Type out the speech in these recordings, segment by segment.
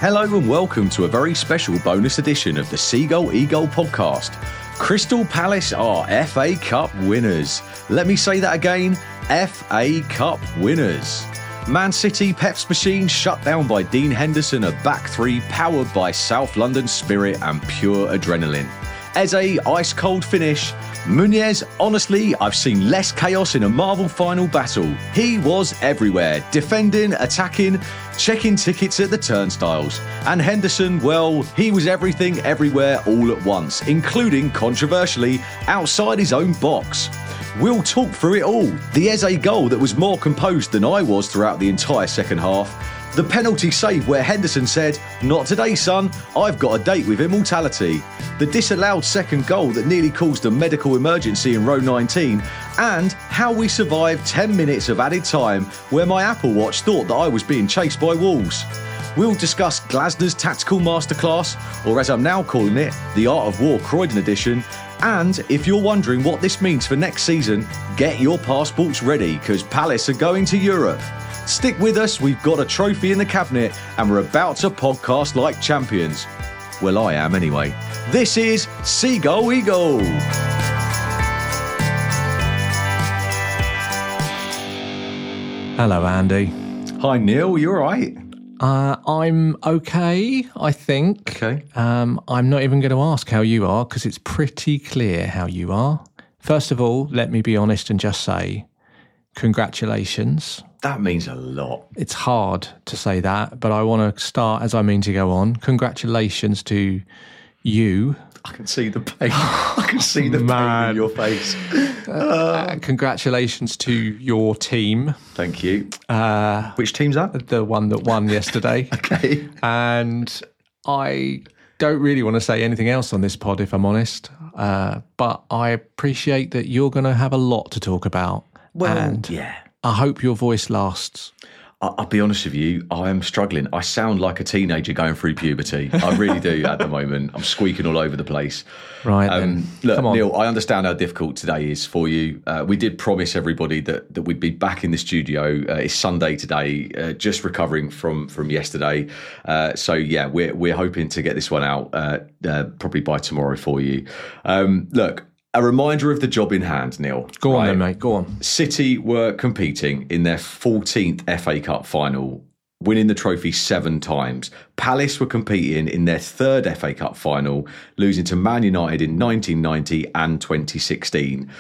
Hello and welcome to a very special bonus edition of the Seagull Eagle podcast. Crystal Palace are FA Cup winners. Let me say that again, FA Cup winners. Man City Pep's machine shut down by Dean Henderson, a back three powered by South London spirit and pure adrenaline. Eze, ice cold finish. Muniz, honestly, I've seen less chaos in a Marvel final battle. He was everywhere, defending, attacking, checking tickets at the turnstiles. And Henderson, well, he was everything, everywhere, all at once, including, controversially, outside his own box. We'll talk through it all. The Eze goal that was more composed than I was throughout the entire second half. The penalty save where Henderson said, "Not today, son, I've got a date with immortality." The disallowed second goal that nearly caused a medical emergency in row 19. And how we survived 10 minutes of added time where my Apple Watch thought that I was being chased by wolves. We'll discuss Glasner's tactical masterclass, or as I'm now calling it, the Art of War Croydon edition. And if you're wondering what this means for next season, get your passports ready because Palace are going to Europe. Stick with us, we've got a trophy in the cabinet and we're about to podcast like champions. Well, I am anyway. This is Seagull Eagle. Hello, Andy. Hi, Neil. You all right? I'm okay, I think. Okay. I'm not even going to ask how you are because it's pretty clear how you are. First of all, let me be honest and just say congratulations. That means a lot. It's hard to say that, but I want to start as I mean to go on. Congratulations to you. I can see the pain. I can see the pain in your face. Congratulations to your team. Thank you. Which team's that? The one that won yesterday. Okay. And I don't really want to say anything else on this pod, if I'm honest. But I appreciate that you're going to have a lot to talk about. Well, and yeah. I hope your voice lasts. I'll be honest with you, I am struggling. I sound like a teenager going through puberty. I really do at the moment. I'm squeaking all over the place. Right, look, come on. Neil, I understand how difficult today is for you. We did promise everybody that we'd be back in the studio. It's Sunday today, just recovering from yesterday. So, yeah, we're hoping to get this one out probably by tomorrow for you. Look, a reminder of the job in hand, Neil. Go on then, mate. Go on. City were competing in their 14th FA Cup final, winning the trophy 7 times. Palace were competing in their 3rd FA Cup final, losing to Man United in 1990 and 2016.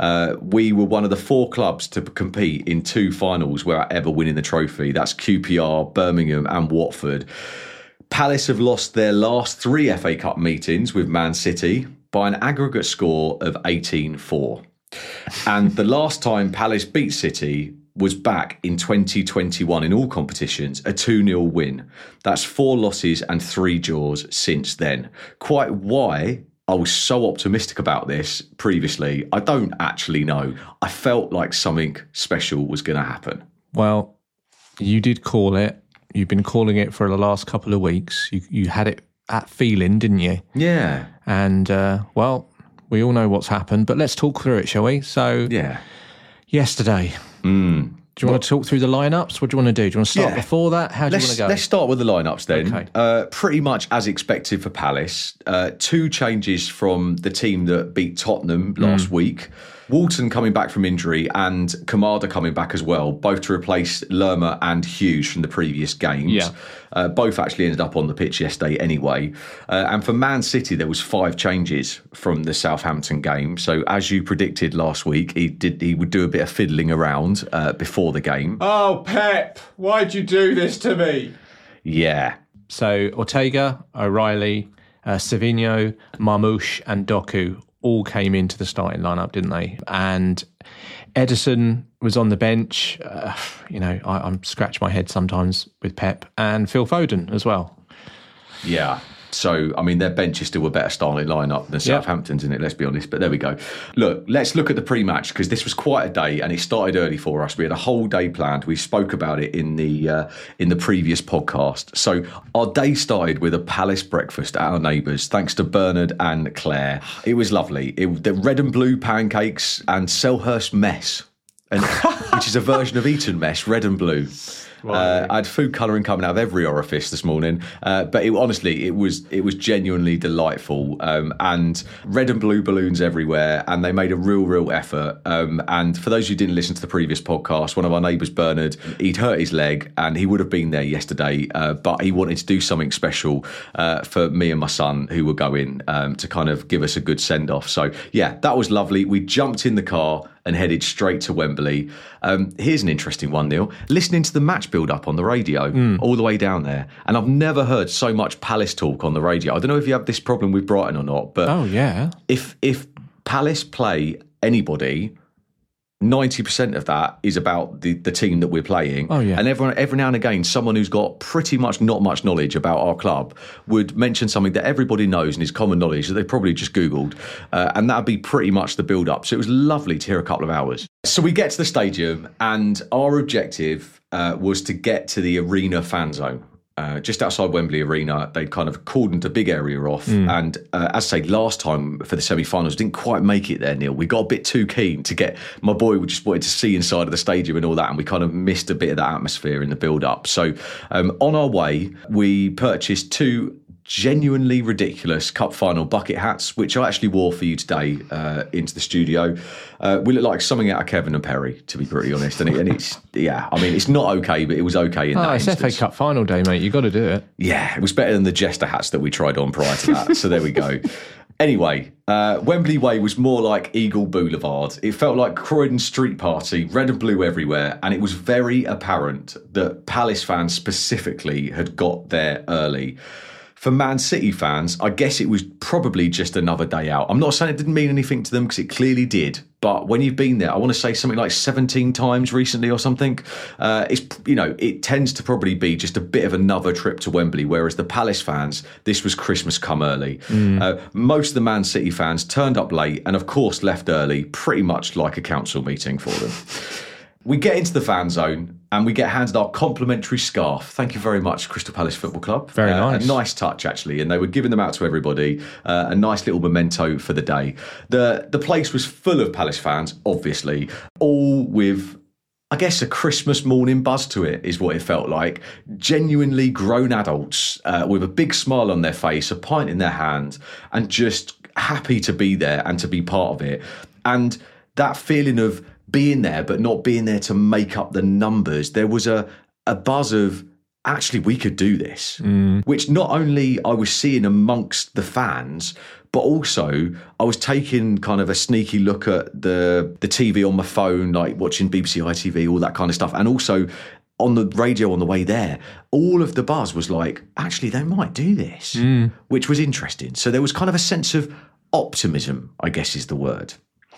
We were one of the 4 clubs to compete in 2 finals without ever winning the trophy. That's QPR, Birmingham and Watford. Palace have lost their last 3 FA Cup meetings with Man City by an aggregate score of 18-4. And the last time Palace beat City was back in 2021 in all competitions, a 2-0 win. That's 4 losses and 3 draws since then. Quite why I was so optimistic about this previously, I don't actually know. I felt like something special was going to happen. Well, you did call it. You've been calling it for the last couple of weeks. You had it at feeling, didn't you? Yeah. And, well, we all know what's happened, but let's talk through it, shall we? So, yeah. Yesterday. Do you want to talk through the lineups? What do you want to do? Do you want to start before that? How do you want to go? Let's start with the lineups then. Okay. Pretty much as expected for Palace. 2 changes from the team that beat Tottenham last week. Walton coming back from injury and Kamada coming back as well, both to replace Lerma and Hughes from the previous games. Yeah. Both actually ended up on the pitch yesterday anyway. And for Man City, there was 5 changes from the Southampton game. So as you predicted last week, he would do a bit of fiddling around before the game. Oh, Pep, why'd you do this to me? Yeah. So Ortega, O'Reilly, Savinho, Marmoush and Doku all came into the starting lineup, didn't they? And Ederson was on the bench. I'm scratch my head sometimes with Pep, and Phil Foden as well. Yeah. So, I mean, their bench is still a better starting lineup than Southampton's, isn't it? Let's be honest. But there we go. Look, let's look at the pre-match because this was quite a day and it started early for us. We had a whole day planned. We spoke about it in the previous podcast. So our day started with a Palace breakfast at our neighbours, thanks to Bernard and Claire. It was lovely. The red and blue pancakes and Selhurst mess. And which is a version of Eton mess, red and blue. I had food colouring coming out of every orifice this morning, but honestly, it was genuinely delightful, and red and blue balloons everywhere, and they made a real effort. And for those who didn't listen to the previous podcast, one of our neighbours, Bernard, he'd hurt his leg, and he would have been there yesterday, but he wanted to do something special for me and my son, who were going, to kind of give us a good send off. So yeah, that was lovely. We jumped in the car and headed straight to Wembley. Here's an interesting one, Neil. Listening to the match build-up on the radio all the way down there, and I've never heard so much Palace talk on the radio. I don't know if you have this problem with Brighton or not, but if Palace play anybody, 90% of that is about the team that we're playing. Oh, yeah. And every now and again, someone who's got pretty much not much knowledge about our club would mention something that everybody knows and is common knowledge that they probably just Googled. And that would be pretty much the build-up. So it was lovely to hear a couple of hours. So we get to the stadium, and our objective was to get to the arena fan zone. Just outside Wembley Arena, they'd kind of cordoned a big area off. And as I say, last time for the semi-finals, didn't quite make it there, Neil. We got a bit too keen to get... My boy just wanted to see inside of the stadium and all that, and we kind of missed a bit of that atmosphere in the build-up. So on our way, we purchased 2 genuinely ridiculous cup final bucket hats, which I actually wore for you today into the studio. We look like something out of Kevin and Perry, to be pretty honest. And it's, yeah, I mean, it's not okay, but it was okay in that it's instance. FA Cup final day, mate. You got to do it. Yeah, it was better than the Jester hats that we tried on prior to that. So there we go. Anyway, Wembley Way was more like Eagle Boulevard. It felt like Croydon Street Party, red and blue everywhere, and it was very apparent that Palace fans specifically had got there early. For Man City fans, I guess it was probably just another day out. I'm not saying it didn't mean anything to them, because it clearly did. But when you've been there, I want to say something like 17 times recently or something, it tends to probably be just a bit of another trip to Wembley, whereas the Palace fans, this was Christmas come early. Most of the Man City fans turned up late and, of course, left early, pretty much like a council meeting for them. We get into the fan zone and we get handed our complimentary scarf. Thank you very much, Crystal Palace Football Club. Very nice. A nice touch, actually. And they were giving them out to everybody. A nice little memento for the day. The place was full of Palace fans, obviously, all with, I guess, a Christmas morning buzz to it, is what it felt like. Genuinely grown adults with a big smile on their face, a pint in their hand, and just happy to be there and to be part of it. And that feeling of being there but not being there to make up the numbers, there was a buzz of, actually, we could do this, which not only I was seeing amongst the fans, but also I was taking kind of a sneaky look at the TV on my phone, like watching BBC ITV, all that kind of stuff, and also on the radio on the way there. All of the buzz was like, actually, they might do this, which was interesting. So there was kind of a sense of optimism, I guess is the word.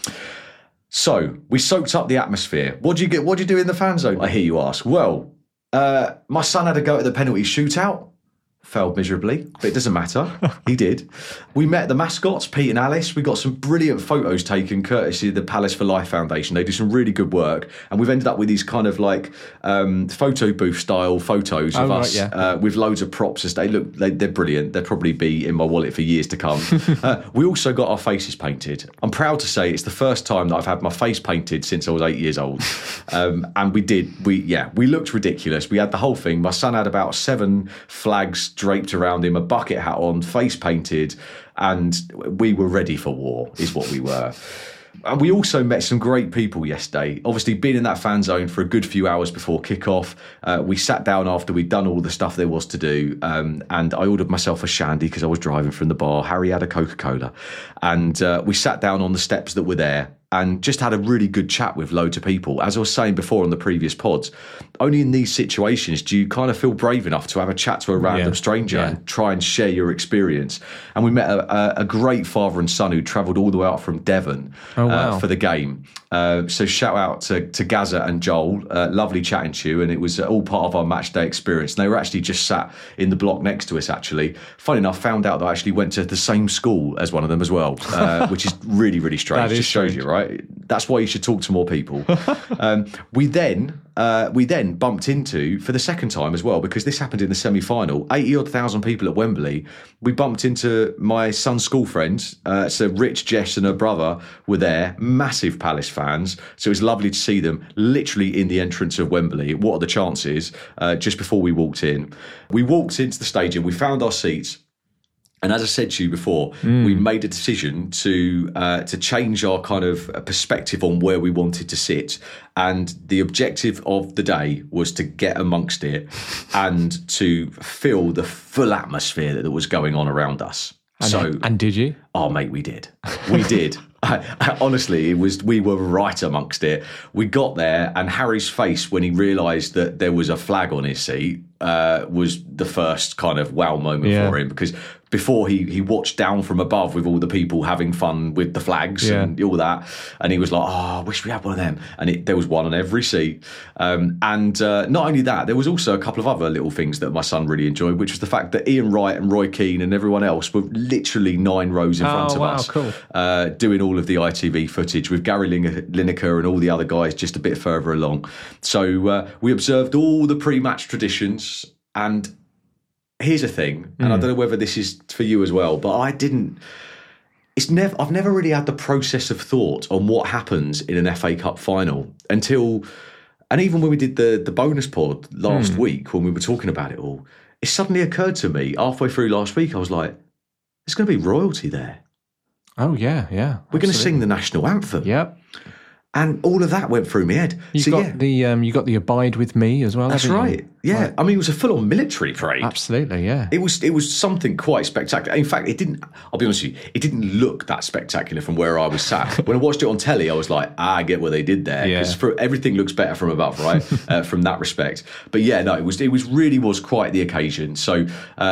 So we soaked up the atmosphere. What do you do in the fan zone, I hear you ask? Well, my son had a go at the penalty shootout. Failed miserably, but it doesn't matter. He did. We met the mascots, Pete and Alice. We got some brilliant photos taken courtesy of the Palace for Life Foundation. They do some really good work. And we've ended up with these kind of like photo booth style photos of us with loads of props. They're brilliant. They'll probably be in my wallet for years to come. We also got our faces painted. I'm proud to say it's the first time that I've had my face painted since I was 8 years old. And we looked ridiculous. We had the whole thing. My son had about 7 flags draped around him, a bucket hat on, face painted, and we were ready for war, is what we were. And we also met some great people yesterday. Obviously, being in that fan zone for a good few hours before kickoff, we sat down after we'd done all the stuff there was to do, and I ordered myself a shandy because I was driving from the bar. Harry had a Coca-Cola, and we sat down on the steps that were there and just had a really good chat with loads of people. As I was saying before on the previous pods, only in these situations do you kind of feel brave enough to have a chat to a random stranger and try and share your experience. And we met a great father and son who travelled all the way up from Devon for the game. So shout out to Gaza and Joel. Lovely chatting to you, and it was all part of our match day experience. And they were actually just sat in the block next to us, actually. Funny enough, found out that I actually went to the same school as one of them as well, which is really, really strange. Just shows you, right? That's why you should talk to more people. We then we then bumped into, for the second time as well, because this happened in the semi-final, 80,000 people at Wembley. We bumped into my son's school friends. So Rich, Jess and her brother were there, massive Palace fans. So it was lovely to see them literally in the entrance of Wembley. What are the chances? Just before we walked in. We walked into the stadium, we found our seats. And as I said to you before, we made a decision to change our kind of perspective on where we wanted to sit. And the objective of the day was to get amongst it and to feel the full atmosphere that was going on around us. And did you? Oh, mate, we did. We did. Honestly, we were right amongst it. We got there, and Harry's face when he realised that there was a flag on his seat was the first kind of wow moment for him, because before he watched down from above with all the people having fun with the flags and all that, and he was like, I wish we had one of them. And there was one on every seat. And not only that, there was also a couple of other little things that my son really enjoyed, which was the fact that Ian Wright and Roy Keane and everyone else were literally 9 rows in front of us, cool. Doing all of the ITV footage with Gary Lineker and all the other guys just a bit further along. So we observed all the pre-match traditions. And here's the thing, and I don't know whether this is for you as well, but I've never really had the process of thought on what happens in an FA Cup final until, and even when we did the bonus pod last week, when we were talking about it all, it suddenly occurred to me halfway through last week, I was like, there's going to be royalty there. Oh, yeah. We're going to sing the national anthem. Yep. And all of that went through my head. You got the Abide With Me as well. That's right. Yeah. Right. I mean, it was a full-on military parade. Absolutely, yeah. It was something quite spectacular. In fact, I'll be honest with you, it didn't look that spectacular from where I was sat. When I watched it on telly, I was like, I get what they did there. Because everything looks better from above, right? From that respect. But yeah, no, it really was quite the occasion. So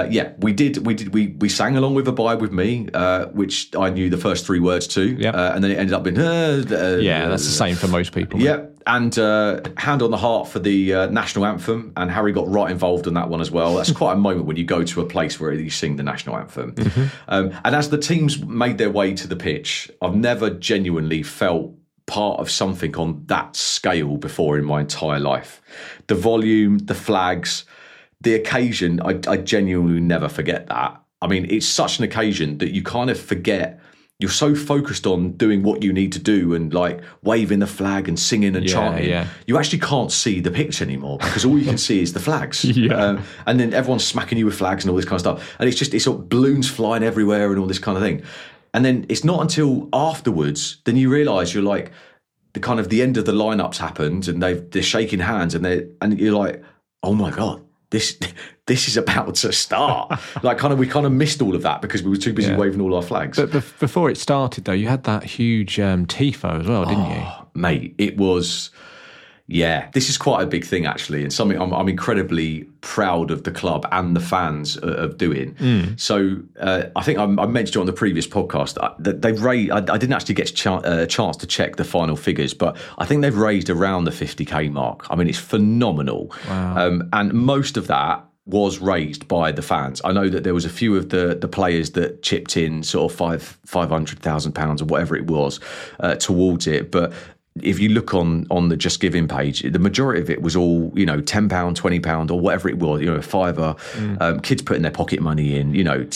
we sang along with Abide With Me, which I knew the first 3 words to. Yep. And then it ended up being that's the same for most people. Yeah, and hand on the heart for the national anthem, and Harry got right involved in that one as well. That's quite a moment when you go to a place where you sing the national anthem. And as the teams made their way to the pitch, I've never genuinely felt part of something on that scale before in my entire life. The volume, the flags, the occasion, I genuinely never forget that. I mean, it's such an occasion that you kind of forget. You're so focused on doing what you need to do and like waving the flag and singing and chanting. Yeah. You actually can't see the pitch anymore because all you can see is the flags. And then everyone's smacking you with flags and all this kind of stuff. And it's sort of balloons flying everywhere and all this kind of thing. And then it's not until afterwards, then you realise you're like, the end of the lineups happened and they're shaking hands and you're like, oh my God. This is about to start. We kind of missed all of that because we were too busy waving all our flags. But before it started, though, you had that huge tifo as well, didn't you? Mate, it was. Yeah, this is quite a big thing actually, and something I'm incredibly proud of the club and the fans of doing. So I think I mentioned it on the previous podcast that they've raised. I didn't actually get a chance to check the final figures, but I think they've raised around the 50k mark. I mean, it's phenomenal, and most of that was raised by the fans. I know that there was a few of the players that chipped in sort of £500,000 or whatever it was towards it, but. If you look on the Just Giving page, the majority of it was all, £10, £20 or whatever it was, a fiver, kids putting their pocket money in,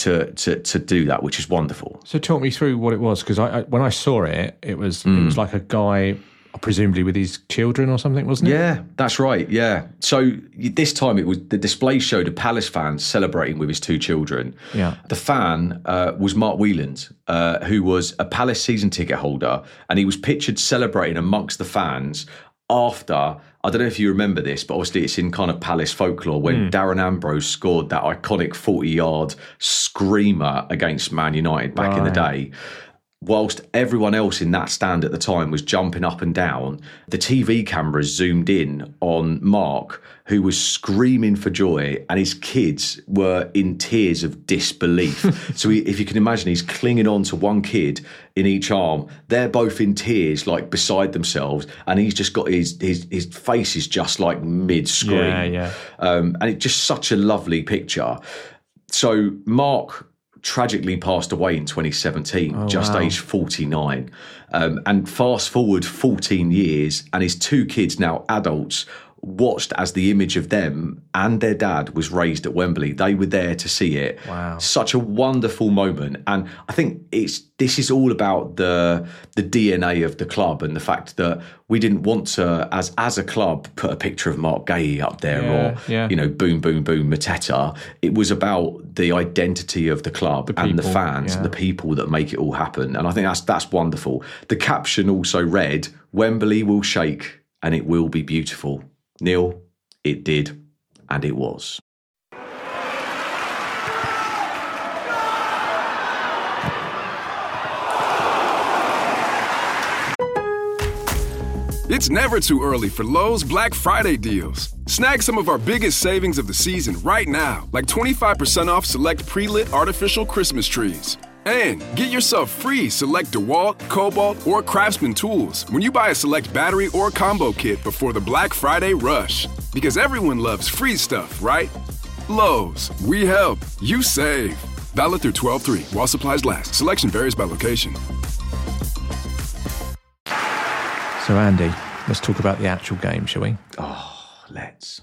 to do that, which is wonderful. So talk me through what it was, because when I saw it, it was like a guy, presumably with his children or something, wasn't it? Yeah, that's right. Yeah. So this time the display showed a Palace fan celebrating with his 2 children. Yeah. The fan was Mark Whelan, who was a Palace season ticket holder, and he was pictured celebrating amongst the fans after, I don't know if you remember this, but obviously it's in kind of Palace folklore when Darren Ambrose scored that iconic 40-yard screamer against Man United back in the day. Whilst everyone else in that stand at the time was jumping up and down, the TV cameras zoomed in on Mark, who was screaming for joy, and his kids were in tears of disbelief. So if you can imagine, he's clinging on to one kid in each arm. They're both in tears, like beside themselves, and he's just got his face is just like mid-scream. And it's just such a lovely picture. So Mark tragically passed away in 2017, aged 49. And fast forward 14 years, and his 2 kids, now adults, watched as the image of them and their dad was raised at Wembley. They were there to see it. Wow. Such a wonderful moment. And I think this is all about the DNA of the club and the fact that we didn't want to, as a club, put a picture of Mark Gahey up there or boom, boom, boom, Mateta. It was about the identity of the club and the fans and the people that make it all happen. And I think that's wonderful. The caption also read, "Wembley will shake and it will be beautiful." Neil, it did, and it was. It's never too early for Lowe's Black Friday deals. Snag some of our biggest savings of the season right now, like 25% off select pre-lit artificial Christmas trees. And get yourself free select DeWalt, Cobalt, or Craftsman tools when you buy a select battery or combo kit before the Black Friday rush. Because everyone loves free stuff, right? Lowe's, we help, you save. Valid through 12/3 while supplies last. Selection varies by location. So, Andy, let's talk about the actual game, shall we? Oh, let's.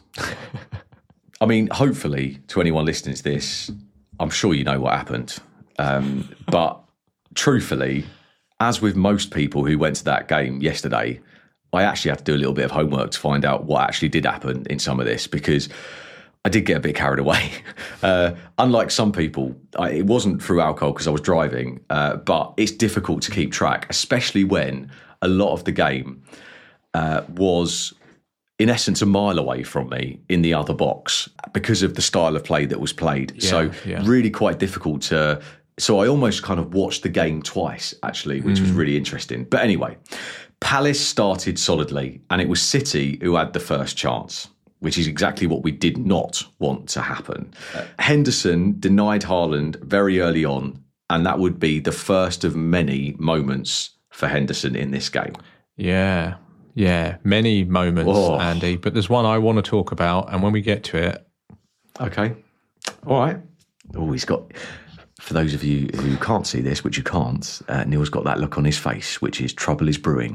I mean, hopefully, to anyone listening to this, I'm sure you know what happened. But truthfully, as with most people who went to that game yesterday, I actually had to do a little bit of homework to find out what actually did happen in some of this, because I did get a bit carried away. Unlike some people, it wasn't through alcohol because I was driving, but it's difficult to keep track, especially when a lot of the game was, in essence, a mile away from me in the other box because of the style of play that was played. Really quite difficult to... So I almost kind of watched the game twice, actually, which was really interesting. But anyway, Palace started solidly, and it was City who had the first chance, which is exactly what we did not want to happen. Henderson denied Haaland very early on, and that would be the first of many moments for Henderson in this game. Yeah, many moments, Andy. But there's one I want to talk about, and when we get to it... Okay. All right. Oh, he's got... For those of you who can't see this, which you can't, Neil's got that look on his face, which is trouble is brewing.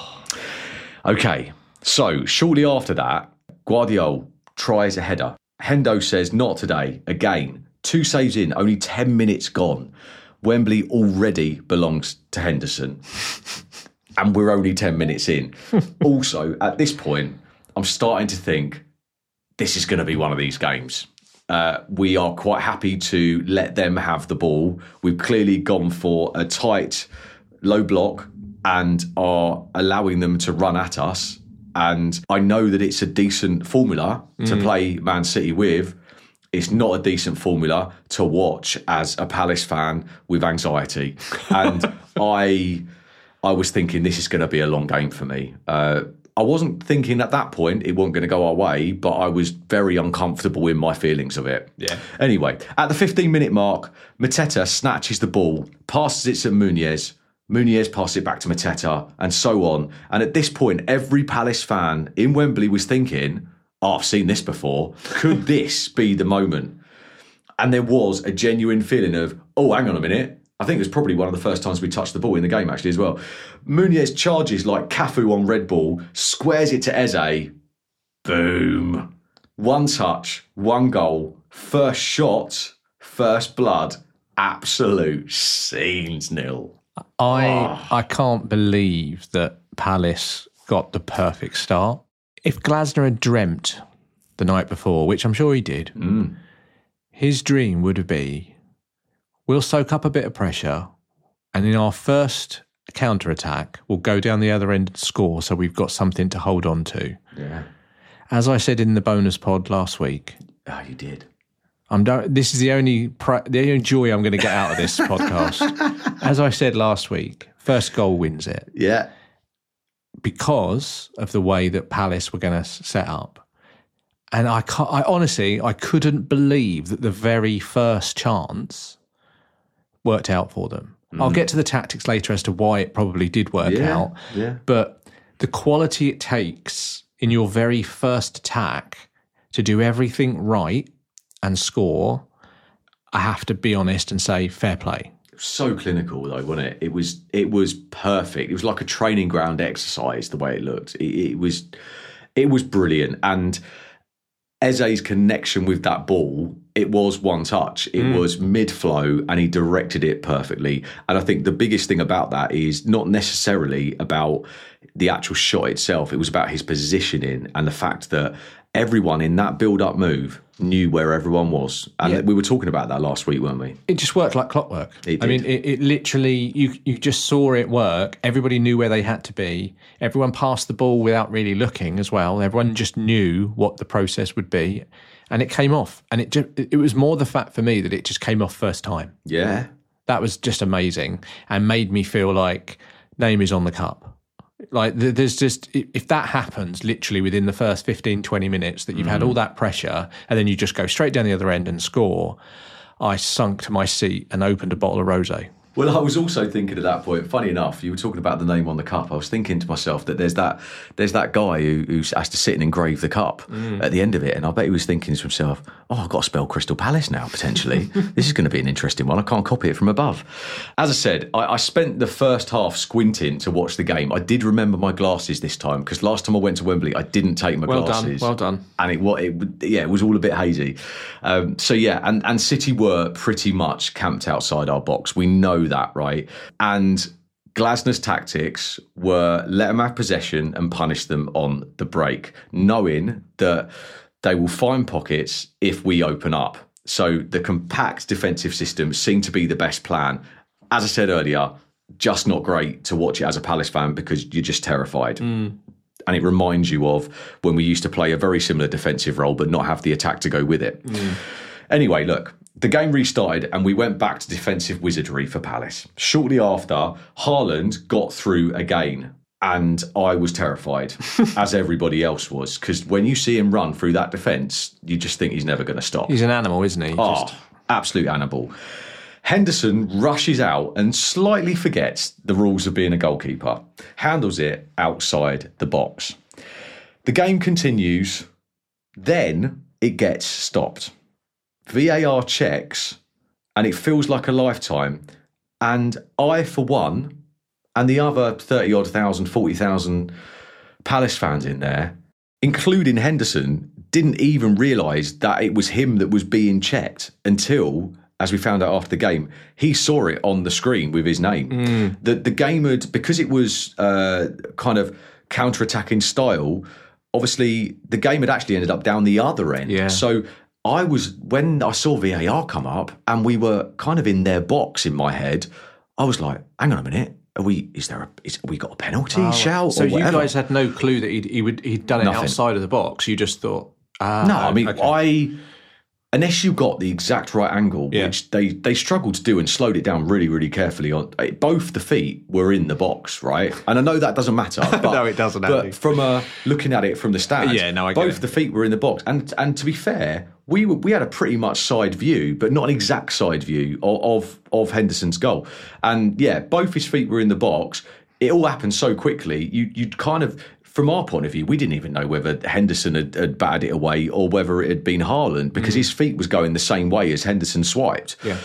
Okay, so shortly after that, Guardiola tries a header. Hendo says, not today. Again, 2 saves in, only 10 minutes gone. Wembley already belongs to Henderson. And we're only 10 minutes in. Also, at this point, I'm starting to think this is going to be one of these games. We are quite happy to let them have the ball. We've clearly gone for a tight, low block and are allowing them to run at us. And I know that it's a decent formula to play Man City with. It's not a decent formula to watch as a Palace fan with anxiety. And I was thinking this is going to be a long game for me. I wasn't thinking at that point it wasn't going to go our way, but I was very uncomfortable in my feelings of it. Yeah. Anyway, at the 15-minute mark, Mateta snatches the ball, passes it to Muniz. Muniz passes it back to Mateta, and so on. And at this point, every Palace fan in Wembley was thinking, I've seen this before. Could this be the moment? And there was a genuine feeling of, oh, hang on a minute. I think it was probably one of the first times we touched the ball in the game, actually, as well. Muniz charges like Cafu on Red Bull, squares it to Eze. Boom. 1 touch, 1 goal, first shot, first blood. Absolute scenes, Neil. I can't believe that Palace got the perfect start. If Glasner had dreamt the night before, which I'm sure he did, his dream would be, we'll soak up a bit of pressure, and in our first counter-attack, we'll go down the other end and score, so we've got something to hold on to. Yeah. As I said in the bonus pod last week... Oh, you did? This is the only joy I'm going to get out of this podcast. As I said last week, first goal wins it. Yeah. Because of the way that Palace were going to set up. And I honestly couldn't believe that the very first chance worked out for them. I'll get to the tactics later as to why it probably did work out. Yeah. But the quality it takes in your very first attack to do everything right and score, I have to be honest and say fair play. So clinical though, wasn't it? It was perfect. It was like a training ground exercise the way it looked. It was It was brilliant. And Eze's connection with that ball, it was one touch. It was mid-flow and he directed it perfectly. And I think the biggest thing about that is not necessarily about the actual shot itself. It was about his positioning and the fact that everyone in that build-up move knew where everyone was. And we were talking about that last week, weren't we? It just worked like clockwork. It did. I mean, it literally, you just saw it work. Everybody knew where they had to be. Everyone passed the ball without really looking as well. Everyone just knew what the process would be. And it came off. And it was more the fact for me that it just came off first time. Yeah. That was just amazing and made me feel like name is on the cup. Like there's just, if that happens literally within the first 15, 20 minutes that you've had all that pressure and then you just go straight down the other end and score, I sunk to my seat and opened a bottle of rosé. Well, I was also thinking at that point, funny enough, you were talking about the name on the cup. I was thinking to myself that there's that guy who has to sit and engrave the cup at the end of it. And I bet he was thinking to himself, oh, I've got to spell Crystal Palace now, potentially. This is going to be an interesting one. I can't copy it from above. As I said, I spent the first half squinting to watch the game. I did remember my glasses this time because last time I went to Wembley, I didn't take my glasses. Well done. And it was all a bit hazy. And City were pretty much camped outside our box. We know that, right? And Glasner's tactics were let them have possession and punish them on the break, knowing that they will find pockets if we open up. So the compact defensive system seemed to be the best plan. As I said earlier, just not great to watch it as a Palace fan because you're just terrified. And it reminds you of when we used to play a very similar defensive role but not have the attack to go with it. Anyway, look, the game restarted and we went back to defensive wizardry for Palace. Shortly after, Haaland got through again and I was terrified, as everybody else was, because when you see him run through that defence, you just think he's never going to stop. He's an animal, isn't he? Absolute animal. Henderson rushes out and slightly forgets the rules of being a goalkeeper, handles it outside the box. The game continues, then it gets stopped. VAR checks, and it feels like a lifetime. And I, for one, and the other 30-odd thousand, 40,000 Palace fans in there, including Henderson, didn't even realise that it was him that was being checked until, as we found out after the game, he saw it on the screen with his name. The game had, because it was kind of counter-attacking style, obviously the game had actually ended up down the other end. Yeah. So when I saw VAR come up and we were kind of in their box in my head, I was like, hang on a minute. Have we got a penalty shout? So or whatever? You guys had no clue that he'd done it outside of the box. You just thought, no. I mean, unless you got the exact right angle, which they struggled to do and slowed it down really, really carefully. Both the feet were in the box, right? And I know that doesn't matter. But, no, it doesn't. But from looking at it from the stands, both the feet were in the box. And to be fair, we had a pretty much side view, but not an exact side view of Henderson's goal. And both his feet were in the box. It all happened so quickly. You'd kind of, from our point of view, we didn't even know whether Henderson had batted it away or whether it had been Haaland because his feet was going the same way as Henderson swiped. Yeah.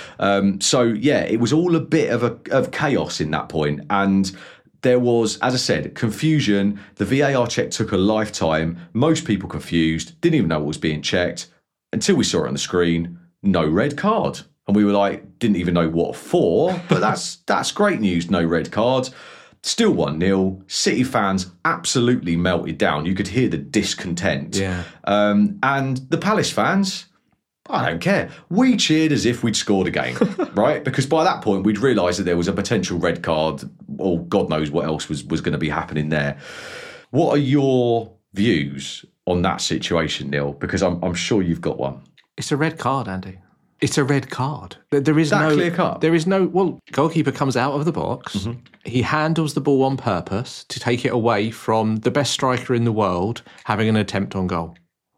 It was all a bit of chaos in that point. And there was, as I said, confusion. The VAR check took a lifetime. Most people confused, didn't even know what was being checked until we saw it on the screen. No red card. And we were like, didn't even know what for, but that's great news, no red card. Still 1-0. City fans absolutely melted down. You could hear the discontent. Yeah. And the Palace fans, I don't care. We cheered as if we'd scored again, right? Because by that point, we'd realised that there was a potential red card, or God knows what else was going to be happening there. What are your views on that situation, Neil? Because I'm sure you've got one. It's a red card, Andy. It's a red card. There is no clear cut. There is no. Well, goalkeeper comes out of the box. Mm-hmm. He handles the ball on purpose to take it away from the best striker in the world having an attempt on goal.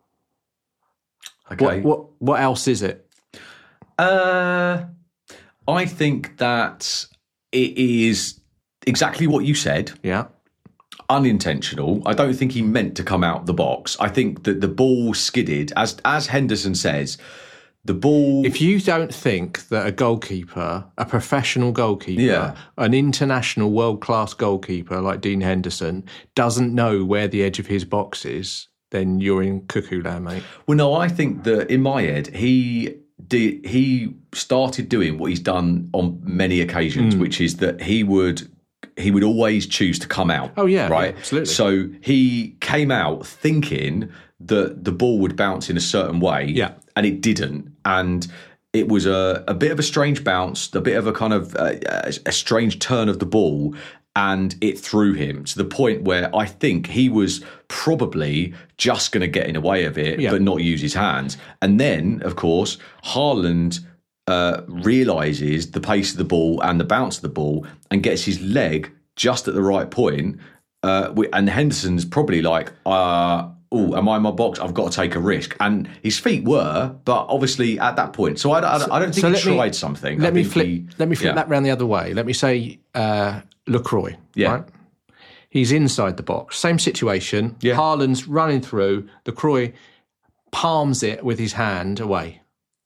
Okay. What else is it? I think that it is exactly what you said. Yeah. Unintentional. I don't think he meant to come out the box. I think that the ball skidded, as Henderson says. The ball... If you don't think that a goalkeeper, a professional goalkeeper, Yeah. an international world-class goalkeeper like Dean Henderson doesn't know where the edge of his box is, then you're in cuckoo land, mate. Well, no, I think that in my head, he started doing what he's done on many occasions, which is that he would always choose to come out. Oh, yeah, right? yeah, absolutely. So he came out thinking that the ball would bounce in a certain way, Yeah. and it didn't. And it was a bit of a strange bounce, a bit of a kind of a strange turn of the ball, and it threw him to the point where I think he was probably just going to get in the way of it, but not use his hands. And then, of course, Haaland realises the pace of the ball and the bounce of the ball and gets his leg just at the right point. And Henderson's probably like, oh, am I in my box? I've got to take a risk. And his feet were, but obviously at that point. So I don't think he tried something. Let me flip that round the other way. Let me say Lacroix, right? He's inside the box. Same situation. Yeah. Haaland's running through. Lacroix palms it with his hand away.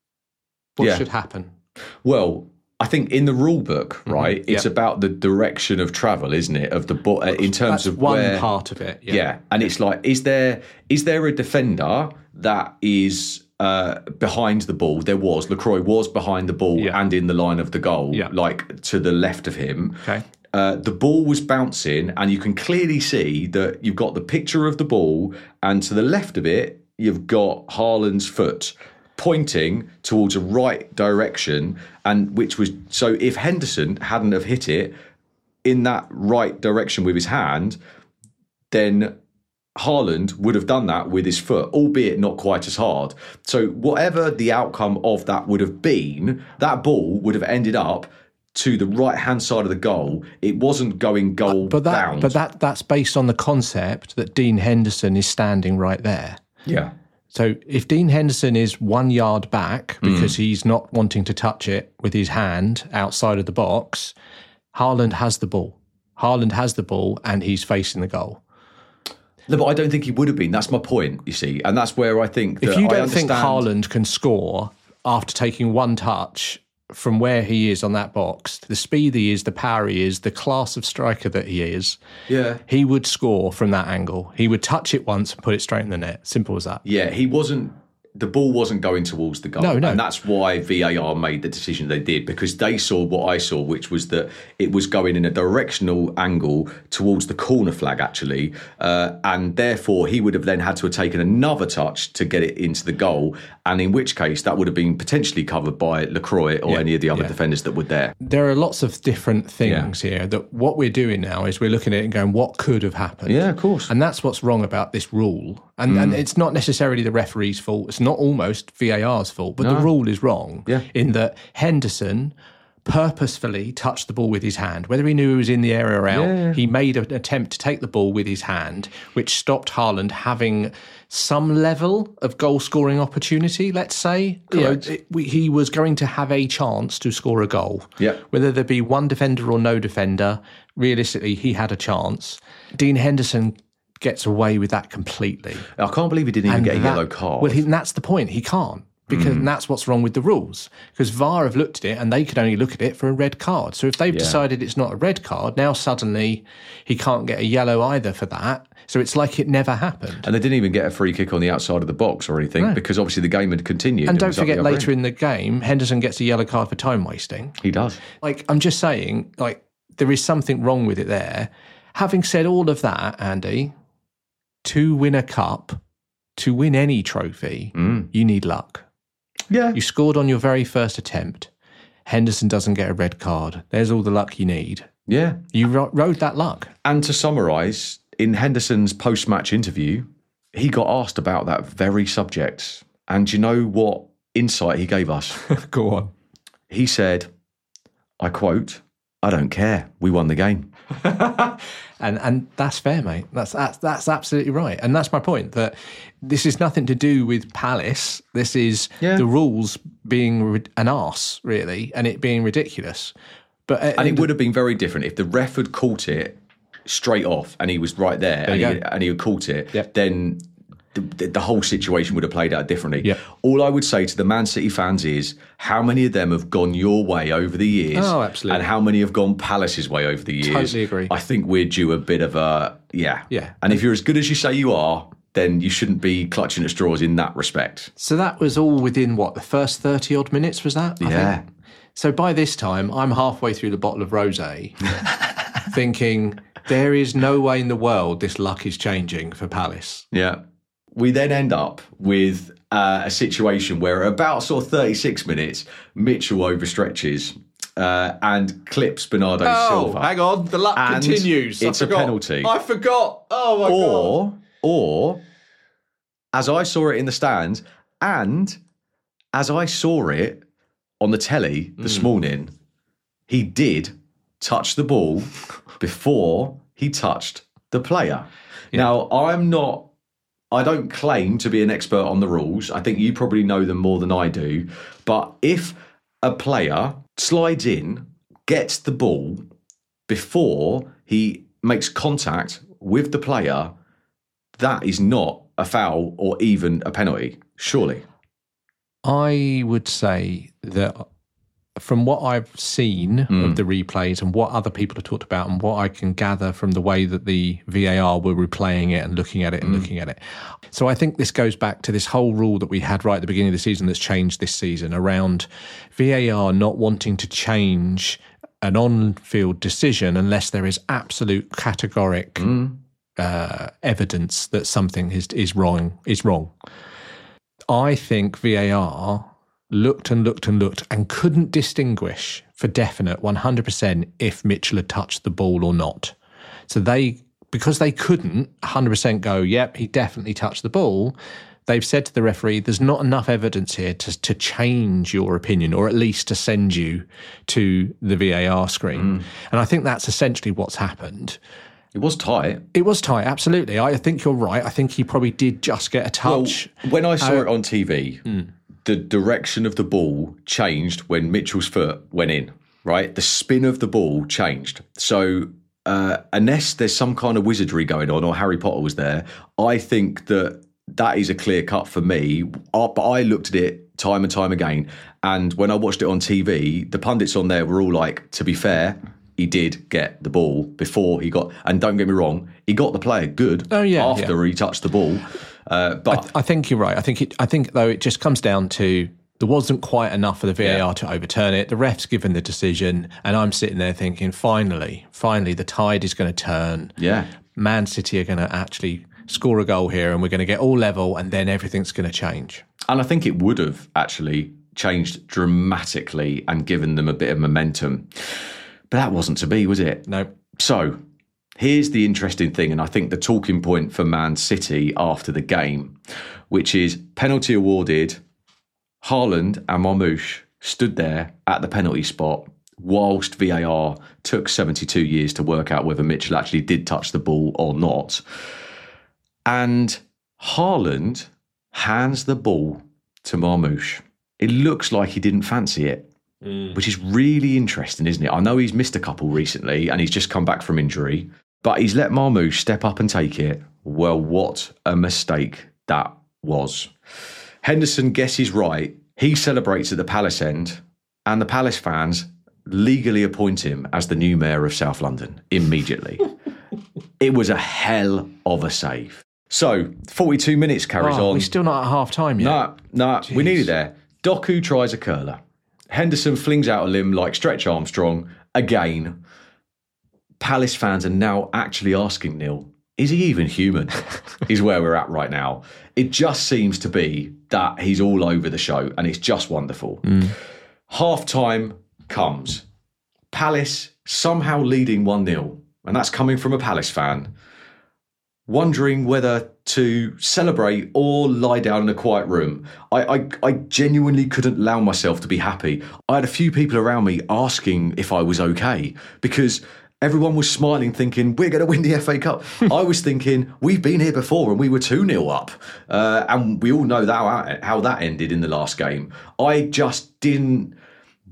What should happen? Well, I think in the rule book, right, it's about the direction of travel, isn't it? Of the ball in terms That's of one part of it. Yeah, and it's like, is there a defender that is behind the ball? There was. Lacroix was behind the ball and in the line of the goal, like to the left of him. Okay. The ball was bouncing, and you can clearly see that you've got the picture of the ball, and to the left of it, you've got Haaland's foot pointing towards a right direction, and which was so if Henderson hadn't have hit it in that right direction with his hand, then Haaland would have done that with his foot, albeit not quite as hard. So whatever the outcome of that would have been, that ball would have ended up to the right-hand side of the goal. It wasn't going goal bound. But that's based on the concept that Dean Henderson is standing right there. Yeah. So if Dean Henderson is 1 yard back because he's not wanting to touch it with his hand outside of the box, Haaland has the ball. Haaland has the ball and he's facing the goal. No, but I don't think he would have been. That's my point, you see. And that's where I think that if you don't think Haaland can score after taking one touch from where he is on that box, the speed he is, the power he is, the class of striker that he is, he would score from that angle. He would touch it once and put it straight in the net. Simple as that. Yeah, the ball wasn't going towards the goal. No. And that's why VAR made the decision they did, because they saw what I saw, which was that it was going in a directional angle towards the corner flag, actually. And therefore, he would have then had to have taken another touch to get it into the goal. And in which case, that would have been potentially covered by Lacroix or any of the other defenders that were there. There are lots of different things here that what we're doing now is we're looking at it and going, what could have happened? Yeah, of course. And that's what's wrong about this rule. And it's not necessarily the referee's fault. It's not almost VAR's fault, but the rule is wrong in that Henderson purposefully touched the ball with his hand. Whether he knew he was in the area or out, he made an attempt to take the ball with his hand, which stopped Haaland having some level of goal-scoring opportunity, let's say. Correct. He was going to have a chance to score a goal. Yeah. Whether there be one defender or no defender, realistically, he had a chance. Dean Henderson gets away with that completely. I can't believe he didn't even get a yellow card. Well, that's the point. He can't. Because that's what's wrong with the rules. Because VAR have looked at it and they could only look at it for a red card. So if they've decided it's not a red card, now suddenly he can't get a yellow either for that. So it's like it never happened. And they didn't even get a free kick on the outside of the box or anything, because obviously the game had continued. And don't forget, later in the game, Henderson gets a yellow card for time wasting. He does. Like, I'm just saying, like, there is something wrong with it there. Having said all of that, Andy, to win a cup, to win any trophy, you need luck. Yeah. You scored on your very first attempt. Henderson doesn't get a red card. There's all the luck you need. Yeah. You rode that luck. And to summarise, in Henderson's post-match interview, he got asked about that very subject. And do you know what insight he gave us? Go on. He said, I quote, "I don't care. We won the game." And that's fair, mate. That's absolutely right. And that's my point, that this is nothing to do with Palace. This is the rules being an arse, really, and it being ridiculous. But and it would have been very different if the ref had caught it straight off and he was right there and he had caught it, then the whole situation would have played out differently. Yep. All I would say to the Man City fans is, how many of them have gone your way over the years? Oh, absolutely. And how many have gone Palace's way over the years? Totally agree. I think we're due a bit of a, Yeah. And if you're as good as you say you are, then you shouldn't be clutching at straws in that respect. So that was all within, the first 30-odd minutes, was that? I Yeah. think? So by this time, I'm halfway through the bottle of rosé, thinking, there is no way in the world this luck is changing for Palace. Yeah. We then end up with a situation where at about sort of 36 minutes, Mitchell overstretches and clips Bernardo Silva. Hang on, the luck And continues. it's a penalty. I forgot. Oh my God. Or, as I saw it in the stands, and as I saw it on the telly this morning, he did touch the ball before he touched the player. Yeah. Now, I don't claim to be an expert on the rules. I think you probably know them more than I do. But if a player slides in, gets the ball before he makes contact with the player, that is not a foul or even a penalty, surely. I would say that from what I've seen of the replays and what other people have talked about and what I can gather from the way that the VAR were replaying it and looking at it and looking at it. So I think this goes back to this whole rule that we had right at the beginning of the season that's changed this season around VAR not wanting to change an on-field decision unless there is absolute categoric evidence that something is wrong. I think VAR looked and couldn't distinguish for definite 100% if Mitchell had touched the ball or not. So because they couldn't 100% go, yep, he definitely touched the ball, they've said to the referee, there's not enough evidence here to change your opinion, or at least to send you to the VAR screen. And I think that's essentially what's happened. It was tight. It was tight, absolutely. I think you're right. I think he probably did just get a touch. Well, when I saw it on TV, the direction of the ball changed when Mitchell's foot went in, right? The spin of the ball changed. So unless there's some kind of wizardry going on or Harry Potter was there, I think that is a clear cut for me. But I looked at it time and time again. And when I watched it on TV, the pundits on there were all like, to be fair, he did get the ball before he got, and don't get me wrong, he got the player good after he touched the ball. But I think you're right. I think though it just comes down to there wasn't quite enough for the VAR to overturn it. The ref's given the decision, and I'm sitting there thinking, finally, the tide is going to turn. Yeah, Man City are going to actually score a goal here, and we're going to get all level, and then everything's going to change. And I think it would have actually changed dramatically and given them a bit of momentum. But that wasn't to be, was it? No. So here's the interesting thing, and I think the talking point for Man City after the game, which is penalty awarded. Haaland and Marmoush stood there at the penalty spot whilst VAR took 72 years to work out whether Mitchell actually did touch the ball or not. And Haaland hands the ball to Marmoush. It looks like he didn't fancy it. Which is really interesting, isn't it? I know he's missed a couple recently and he's just come back from injury, but he's let Marmoush step up and take it. Well, what a mistake that was. Henderson guesses right. He celebrates at the Palace end, and the Palace fans legally appoint him as the new mayor of South London immediately. It was a hell of a save. So, 42 minutes carries on. We're still not at half time yet. No, we're nearly there. Doku tries a curler. Henderson flings out a limb like Stretch Armstrong. Again, Palace fans are now actually asking Neil, is he even human? Is where we're at right now. It just seems to be that he's all over the show, and it's just wonderful. Half-time comes. Palace somehow leading 1-0, and that's coming from a Palace fan, wondering whether to celebrate or lie down in a quiet room. I genuinely couldn't allow myself to be happy. I had a few people around me asking if I was okay, because everyone was smiling, thinking, we're going to win the FA Cup. I was thinking, we've been here before and we were 2-0 up. And we all know how that ended in the last game. I just didn't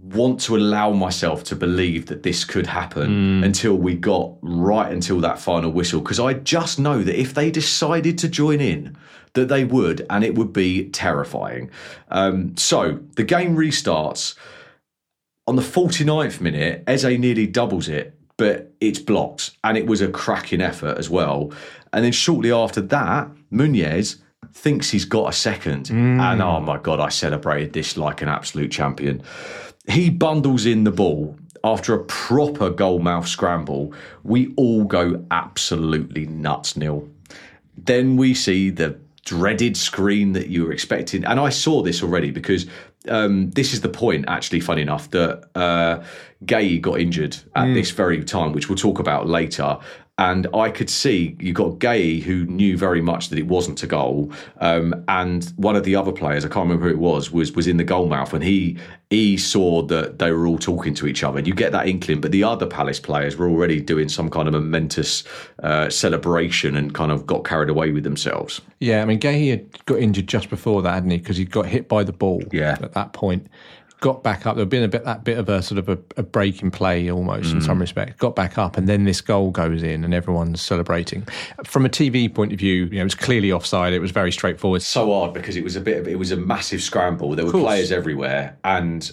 want to allow myself to believe that this could happen until we got right until that final whistle, because I just know that if they decided to join in, that they would, and it would be terrifying. So the game restarts. On the 49th minute, Eze nearly doubles it, but it's blocked, and it was a cracking effort as well. And then shortly after that, Muniz thinks he's got a second, and oh my God, I celebrated this like an absolute champion. He bundles in the ball after a proper goalmouth scramble. We all go absolutely nuts, Neil. Then we see the dreaded screen that you were expecting. And I saw this already because this is the point, actually, funny enough, that Gay got injured at this very time, which we'll talk about later. And I could see you got Gay, who knew very much that it wasn't a goal. And one of the other players, I can't remember who it was in the goal mouth, and he saw that they were all talking to each other. And you get that inkling, but the other Palace players were already doing some kind of momentous celebration and kind of got carried away with themselves. Yeah, I mean, Gay had got injured just before that, hadn't he? Because he got hit by the ball at that point. Got back up. There had been that bit of a sort of a break in play almost in some respect. Got back up, and then this goal goes in, and everyone's celebrating. From a TV point of view, it was clearly offside. It was very straightforward. So hard because it was a massive scramble. There were players everywhere, and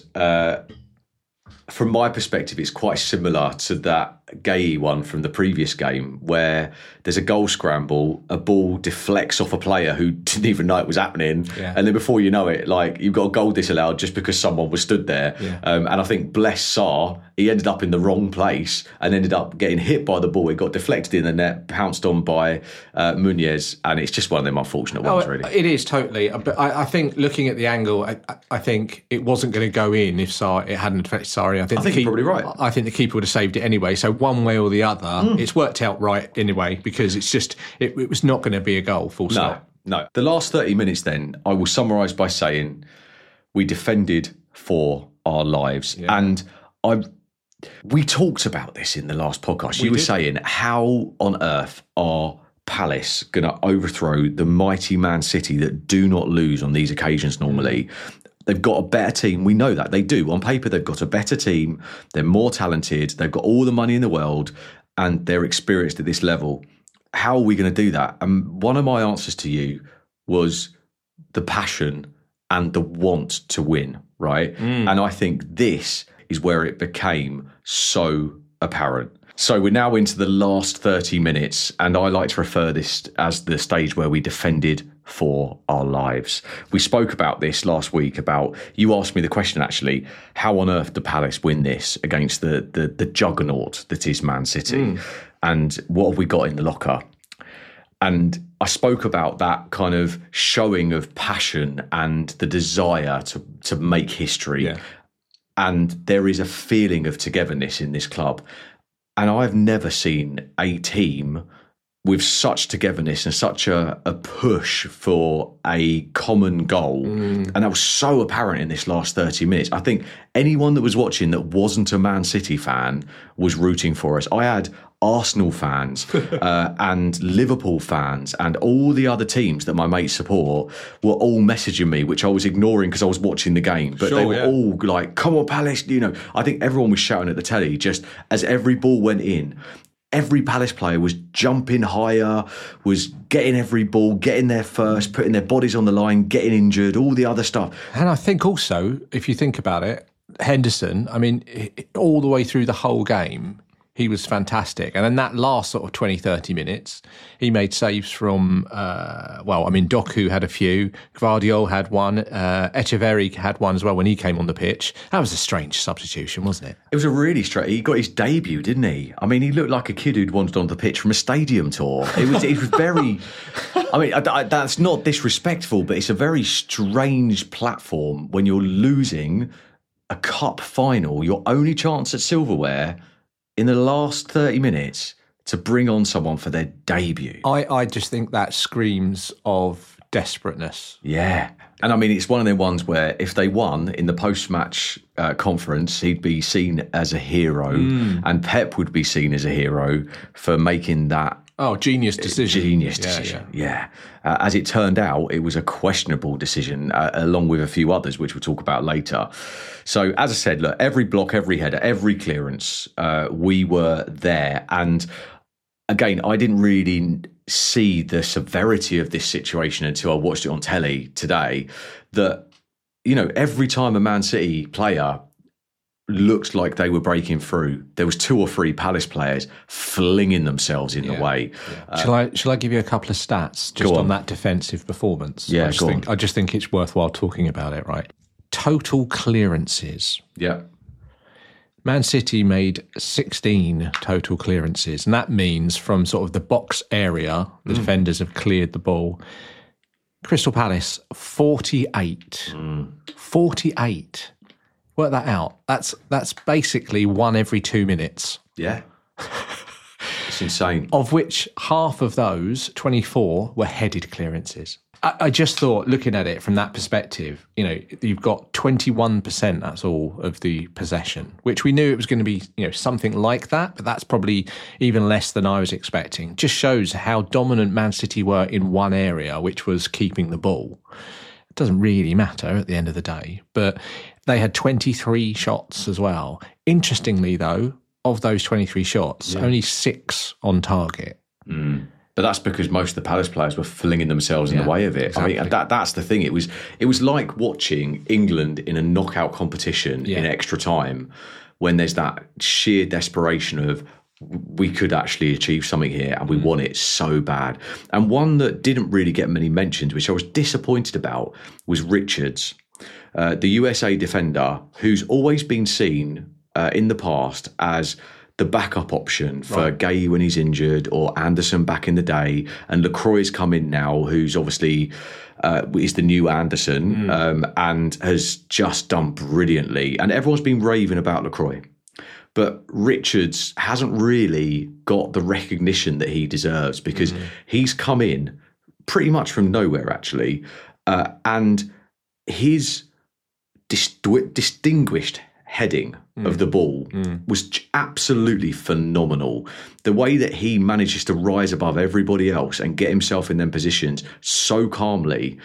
from my perspective, it's quite similar to that Gay one from the previous game, where there's a goal scramble, a ball deflects off a player who didn't even know it was happening, and then before you know it, like, you've got a goal disallowed just because someone was stood there. And I think, bless Sarr, he ended up in the wrong place and ended up getting hit by the ball. It got deflected in the net, pounced on by Muniz, and it's just one of them unfortunate ones, really. It is, totally. But I think, looking at the angle, I think it wasn't going to go in if it hadn't affected Sarri. I think you're probably right. I think the keeper would have saved it anyway. So one way or the other, it's worked out right anyway, because it's just, it was not going to be a goal, full stop. No. The last 30 minutes then, I will summarise by saying we defended for our lives. Yeah. And we talked about this in the last podcast. You were saying, how on earth are Palace going to overthrow the mighty Man City that do not lose on these occasions normally? They've got a better team. We know that. They do. On paper, they've got a better team. They're more talented. They've got all the money in the world, and they're experienced at this level. How are we going to do that? And one of my answers to you was the passion and the want to win, right? And I think this is where it became so apparent. So we're now into the last 30 minutes, and I like to refer this as the stage where we defended for our lives. We spoke about this last week you asked me the question, actually, how on earth do Palace win this against the juggernaut that is Man City? And what have we got in the locker? And I spoke about that kind of showing of passion and the desire to make history. Yeah. And there is a feeling of togetherness in this club. And I've never seen a team with such togetherness and such a push for a common goal. And that was so apparent in this last 30 minutes. I think anyone that was watching that wasn't a Man City fan was rooting for us. I had Arsenal fans and Liverpool fans and all the other teams that my mates support were all messaging me, which I was ignoring because I was watching the game. But they were all like, come on, Palace. I think everyone was shouting at the telly just as every ball went in. Every Palace player was jumping higher, was getting every ball, getting there first, putting their bodies on the line, getting injured, all the other stuff. And I think also, if you think about it, Henderson, I mean, all the way through the whole game, he was fantastic. And in that last sort of 20, 30 minutes, he made saves from, Doku had a few, Gvardiol had one, Echeverri had one as well when he came on the pitch. That was a strange substitution, wasn't it? It was a really strange. He got his debut, didn't he? I mean, he looked like a kid who'd wandered on the pitch from a stadium tour. It was very... I mean, that's not disrespectful, but it's a very strange platform when you're losing a cup final, your only chance at silverware, in the last 30 minutes to bring on someone for their debut. I just think that screams of desperateness. Yeah. And I mean, it's one of the ones where if they won in the post-match conference, he'd be seen as a hero and Pep would be seen as a hero for making that Oh, genius decision. Genius decision, yeah. As it turned out, it was a questionable decision, along with a few others, which we'll talk about later. So, as I said, look, every block, every header, every clearance, we were there. And again, I didn't really see the severity of this situation until I watched it on telly today, that, you know, every time a Man City player looked like they were breaking through, there was 2 or 3 Palace players flinging themselves in the way. Shall I give you a couple of stats just on that defensive performance? Yeah, I just think it's worthwhile talking about it, right? Total clearances. Yeah. Man City made 16 total clearances, and that means from sort of the box area, the defenders have cleared the ball. Crystal Palace, 48. 48. Work that out. That's basically 1 every 2 minutes. Yeah. It's insane. Of which half of those, 24, were headed clearances. I just thought, looking at it from that perspective, you know, you've got 21%, that's all, of the possession, which we knew it was going to be, you know, something like that, but that's probably even less than I was expecting. Just shows how dominant Man City were in one area, which was keeping the ball. It doesn't really matter at the end of the day, but they had 23 shots as well. Interestingly, though, of those 23 shots, only 6 on target. But that's because most of the Palace players were flinging themselves in the way of it. Exactly. I mean, that's the thing. It was like watching England in a knockout competition in extra time, when there's that sheer desperation of, we could actually achieve something here and we want it so bad. And one that didn't really get many mentions, which I was disappointed about, was Richards, the USA defender, who's always been seen in the past as the backup option for Gay when he's injured, or Anderson back in the day, and Lacroix's come in now, who's obviously is the new Anderson, and has just done brilliantly. And everyone's been raving about Lacroix. But Richards hasn't really got the recognition that he deserves, because he's come in pretty much from nowhere, actually, and his distinguished heading of the ball was absolutely phenomenal. The way that he manages to rise above everybody else and get himself in them positions so calmly,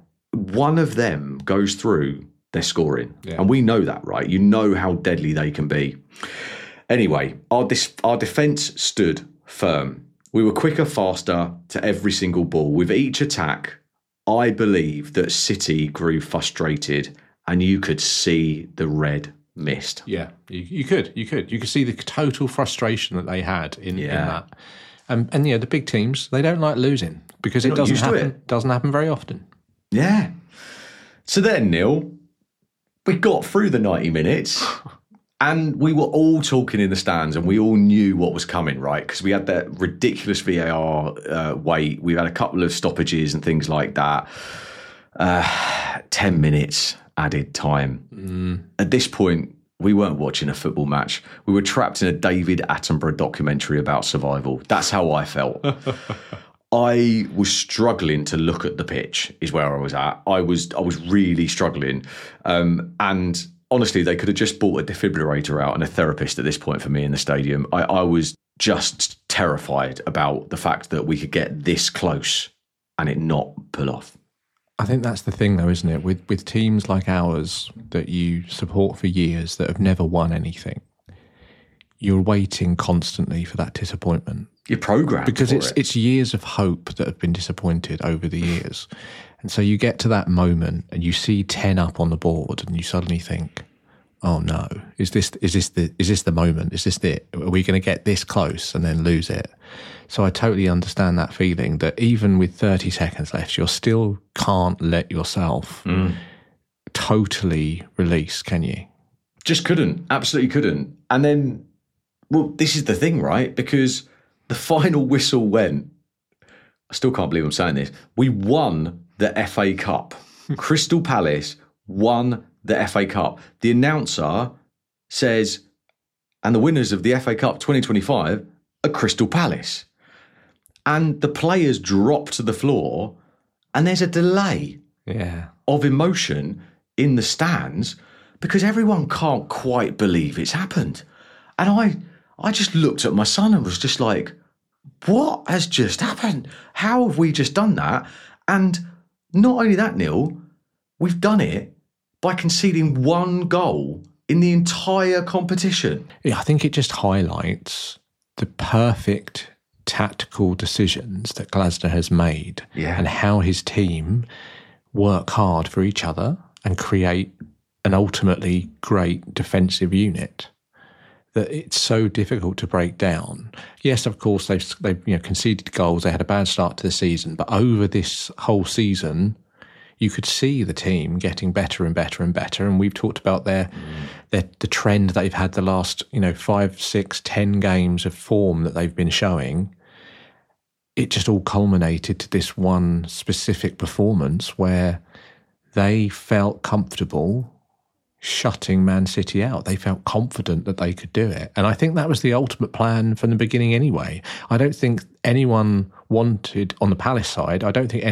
one of them goes through, they're scoring. And we know that, right? You know how deadly they can be. Anyway, our defence stood firm. We were quicker, faster to every single ball. With each attack, I believe that City grew frustrated, and you could see the red mist. Yeah, you could see the total frustration that they had in that. And yeah, the big teams, they don't like losing, because it doesn't happen very often. Yeah. So then, Neil, we got through the 90 minutes and we were all talking in the stands, and we all knew what was coming, right? Because we had that ridiculous VAR wait. We've had a couple of stoppages and things like that. 10 minutes added time. At this point, we weren't watching a football match. We were trapped in a David Attenborough documentary about survival. That's how I felt. I was struggling to look at the pitch, is where I was at. I was really struggling. And honestly, they could have just bought a defibrillator out and a therapist at this point for me in the stadium. I was just terrified about the fact that we could get this close and it not pull off. I think that's the thing, though, isn't it? With teams like ours that you support for years that have never won anything, you're waiting constantly for that disappointment. You're programmed because for it's years of hope that have been disappointed over the years, and so you get to that moment and you see 10 up on the board, and you suddenly think, "Oh no, is this the moment? Is this it? Are we going to get this close and then lose it?" So I totally understand that feeling, that even with 30 seconds left, you still can't let yourself totally release, can you? Just couldn't. Absolutely couldn't. And then, well, this is the thing, right? Because the final whistle went, I still can't believe I'm saying this, we won the FA Cup. Crystal Palace won the FA Cup. The announcer says, and the winners of the FA Cup 2025 are Crystal Palace. And the players drop to the floor, and there's a delay of emotion in the stands, because everyone can't quite believe it's happened. And I just looked at my son and was just like, what has just happened? How have we just done that? And not only that, Neil, we've done it by conceding 1 goal in the entire competition. Yeah, I think it just highlights the perfect tactical decisions that Glasner has made and how his team work hard for each other and create an ultimately great defensive unit that it's so difficult to break down. Yes, of course, they've conceded goals. They had a bad start to the season, but over this whole season, you could see the team getting better and better and better. And we've talked about the trend they've had the last 5, 6, 10 games of form that they've been showing. It just all culminated to this one specific performance where they felt comfortable shutting Man City out. They felt confident that they could do it. And I think that was the ultimate plan from the beginning anyway. I don't think anyone wanted, on the Palace side,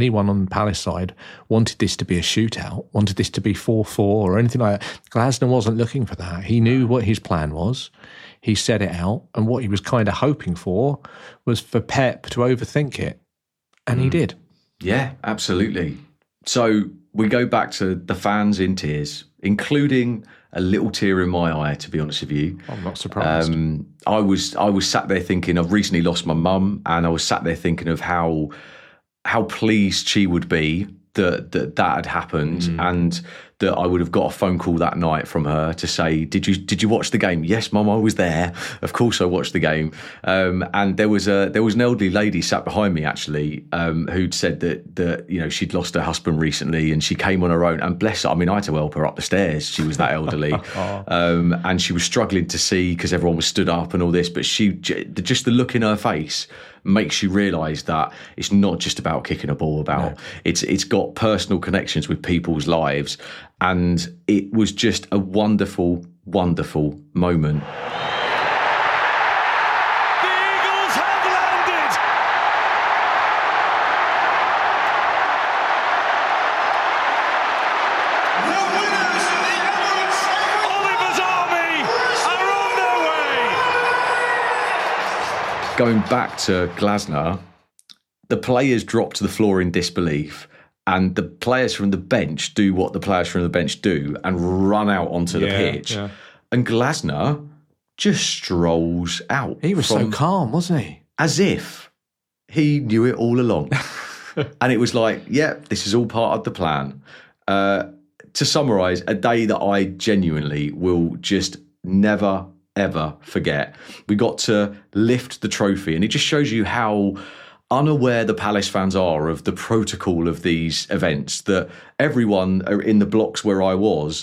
wanted this to be a shootout, wanted this to be 4-4 or anything like that. Glasner wasn't looking for that. He knew what his plan was. He set it out. And what he was kind of hoping for was for Pep to overthink it. And he did. Yeah, absolutely. So we go back to the fans in tears, including a little tear in my eye, to be honest with you. I'm not surprised. I was sat there thinking, I've recently lost my mum, and I was sat there thinking of how pleased she would be that had happened, and that I would have got a phone call that night from her to say, did you watch the game? Yes, Mum, I was there. Of course I watched the game. And there was an elderly lady sat behind me actually, who'd said that she'd lost her husband recently and she came on her own, and bless her, I mean, I had to help her up the stairs. She was that elderly. And she was struggling to see because everyone was stood up and all this, but just the look in her face makes you realise that it's not just about kicking a ball about. No. It's got personal connections with people's lives, and it was just a wonderful, wonderful moment. The Eagles have landed! The winners of the Emirates! Oliver's Army are on their way! Going back to Glasner, the players drop to the floor in disbelief, and the players from the bench do what the players from the bench do and run out onto the pitch. Yeah. And Glasner just strolls out. He was so calm, wasn't he? As if he knew it all along. And it was like, this is all part of the plan. To summarise, a day that I genuinely will just never, ever forget. We got to lift the trophy, and it just shows you how unaware the Palace fans are of the protocol of these events, that everyone in the blocks where I was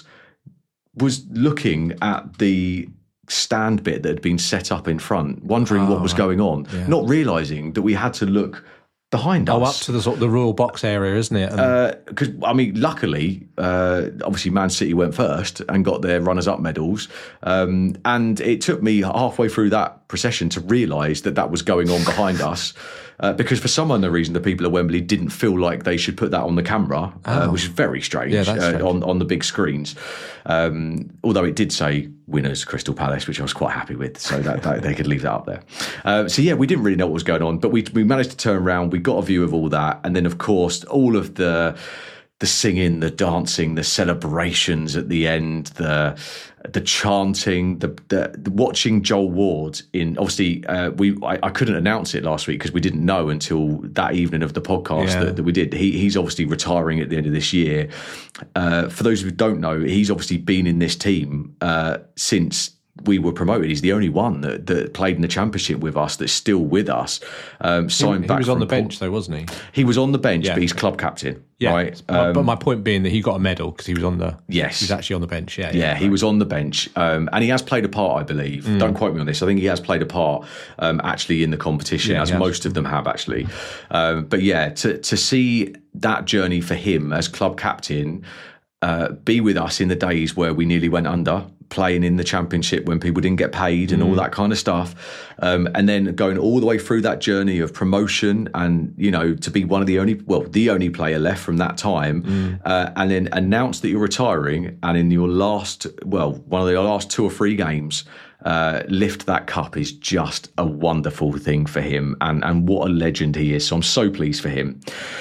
looking at the stand bit that had been set up in front, wondering what was going on, not realising that we had to look behind us. Up to the sort of the royal box area, isn't it? Because, luckily, obviously Man City went first and got their runners-up medals. And it took me halfway through that procession to realise that was going on behind us. Because for some unknown reason, the people at Wembley didn't feel like they should put that on the camera, which is very strange, on the big screens. Although it did say winners Crystal Palace, which I was quite happy with, so that they could leave that up there. We didn't really know what was going on, but we managed to turn around. We got a view of all that, and then of course all of the singing, the dancing, the celebrations at the end, the chanting, the watching Joel Ward in. Obviously, I couldn't announce it last week because we didn't know until that evening of the podcast that we did. He's obviously retiring at the end of this year. For those who don't know, he's obviously been in this team since we were promoted. He's the only one that played in the Championship with us that's still with us. He was on the bench though, wasn't he? He was on the bench, but he's club captain. Yeah. Right? But my point being that he got a medal because he was on the... Yes. He was actually on the bench, he was on the bench. And he has played a part, I believe. Don't quote me on this. I think he has played a part actually in the competition, as most of them have actually. To see that journey for him as club captain, be with us in the days where we nearly went under, playing in the Championship when people didn't get paid and all that kind of stuff, and then going all the way through that journey of promotion, and to be one of the only player left from that time, and then announce that you're retiring, and in your one of your last 2 or 3 games, lift that cup is just a wonderful thing for him, and what a legend he is. So I'm so pleased for him.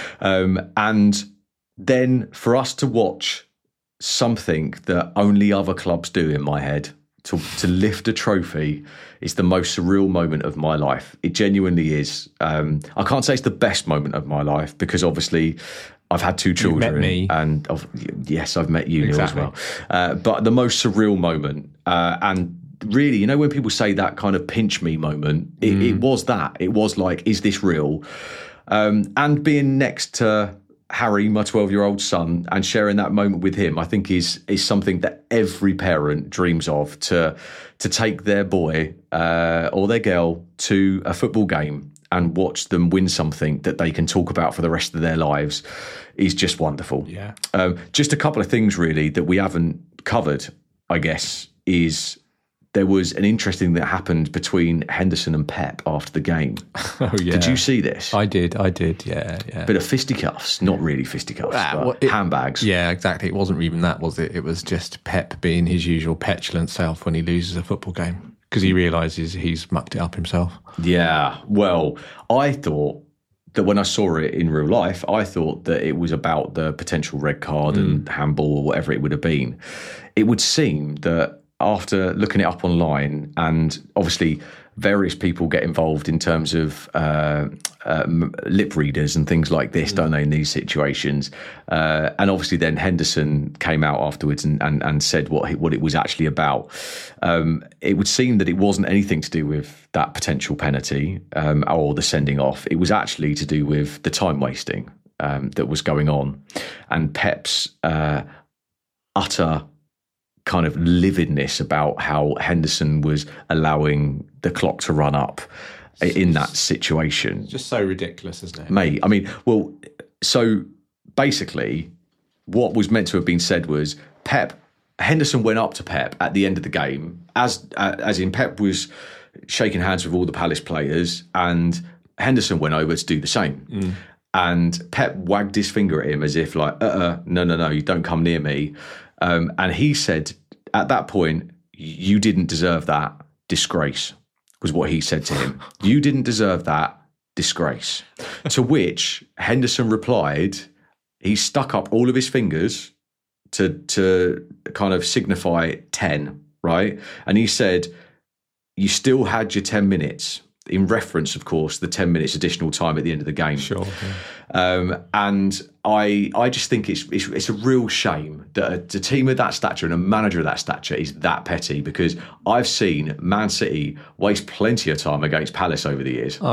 And then for us to watch something that only other clubs do, in my head, to lift a trophy is the most surreal moment of my life. It genuinely is. I can't say it's the best moment of my life because obviously I've had 2 children. You've met me. And yes, I've met you, exactly. Neil, as well. But the most surreal moment, and really, you know, when people say that kind of pinch me moment, it was that. It was like, is this real? And being next to Harry, my 12-year-old son, and sharing that moment with him, I think is something that every parent dreams of, to take their boy or their girl to a football game and watch them win something that they can talk about for the rest of their lives is just wonderful. Yeah. Just a couple of things really that we haven't covered, I guess, is there was an interesting that happened between Henderson and Pep after the game. Oh, yeah. Did you see this? I did, yeah. Bit of fisticuffs, not really fisticuffs, but handbags. Yeah, exactly. It wasn't even that, was it? It was just Pep being his usual petulant self when he loses a football game because he realises he's mucked it up himself. Yeah, well, I thought that when I saw it in real life, I thought that it was about the potential red card and handball or whatever it would have been. It would seem that after looking it up online, and obviously various people get involved in terms of lip readers and things like this, don't they, in these situations? And obviously then Henderson came out afterwards and said what it was actually about. It would seem that it wasn't anything to do with that potential penalty or the sending off. It was actually to do with the time wasting that was going on, and Pep's utter kind of lividness about how Henderson was allowing the clock to run up in that situation. Just so ridiculous, isn't it? Mate, I mean, well, so basically what was meant to have been said was Henderson went up to Pep at the end of the game, as in Pep was shaking hands with all the Palace players, and Henderson went over to do the same. And Pep wagged his finger at him as if like, no, you don't come near me. And he said, at that point, you didn't deserve that. Disgrace was what he said to him. You didn't deserve that. Disgrace. To which Henderson replied, he stuck up all of his fingers to kind of signify 10, right? And he said, you still had your 10 minutes. In reference, of course, the 10 minutes additional time at the end of the game. Sure. Yeah. And I just think it's a real shame that a team of that stature and a manager of that stature is that petty, because I've seen Man City waste plenty of time against Palace over the years.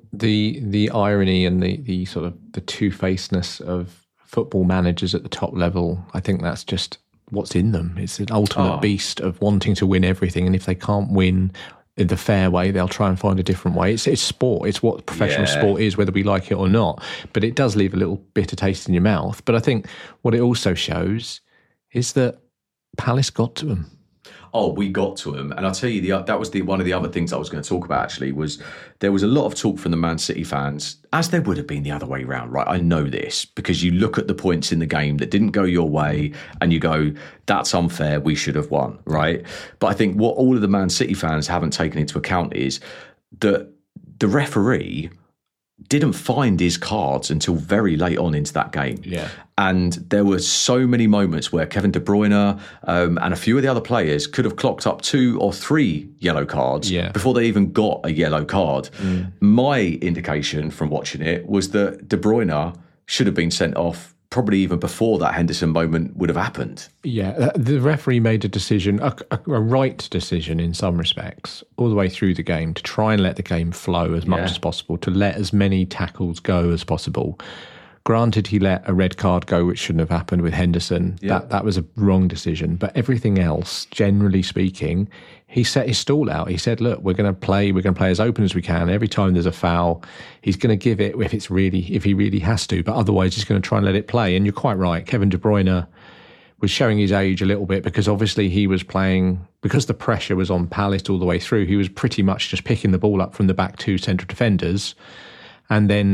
The irony and the sort of the two-facedness of football managers at the top level, I think that's just what's in them. It's an ultimate beast of wanting to win everything, and if they can't win in the fair way, they'll try and find a different way. It's sport. It's what professional sport is, whether we like it or not. But it does leave a little bitter taste in your mouth. But I think what it also shows is that Palace got to them. Oh, we got to him. And I'll tell you, that was one of the other things I was going to talk about, actually, was there was a lot of talk from the Man City fans, as there would have been the other way around, right? I know this, because you look at the points in the game that didn't go your way and you go, that's unfair, we should have won, right? But I think what all of the Man City fans haven't taken into account is that the referee didn't find his cards until very late on into that game. Yeah. And there were so many moments where Kevin De Bruyne and a few of the other players could have clocked up 2 or 3 yellow cards before they even got a yellow card. My indication from watching it was that De Bruyne should have been sent off probably even before that Henderson moment would have happened. Yeah, the referee made a decision, a right decision in some respects, all the way through the game to try and let the game flow as much as possible, to let as many tackles go as possible. Granted, he let a red card go, which shouldn't have happened with Henderson. Yeah. That was a wrong decision. But everything else, generally speaking, he set his stall out. He said, look, we're going to play as open as we can. Every time there's a foul, he's going to give it if he really has to. But otherwise, he's going to try and let it play. And you're quite right. Kevin De Bruyne was showing his age a little bit, because obviously he was playing, because the pressure was on Palace all the way through, he was pretty much just picking the ball up from the back 2 central defenders and then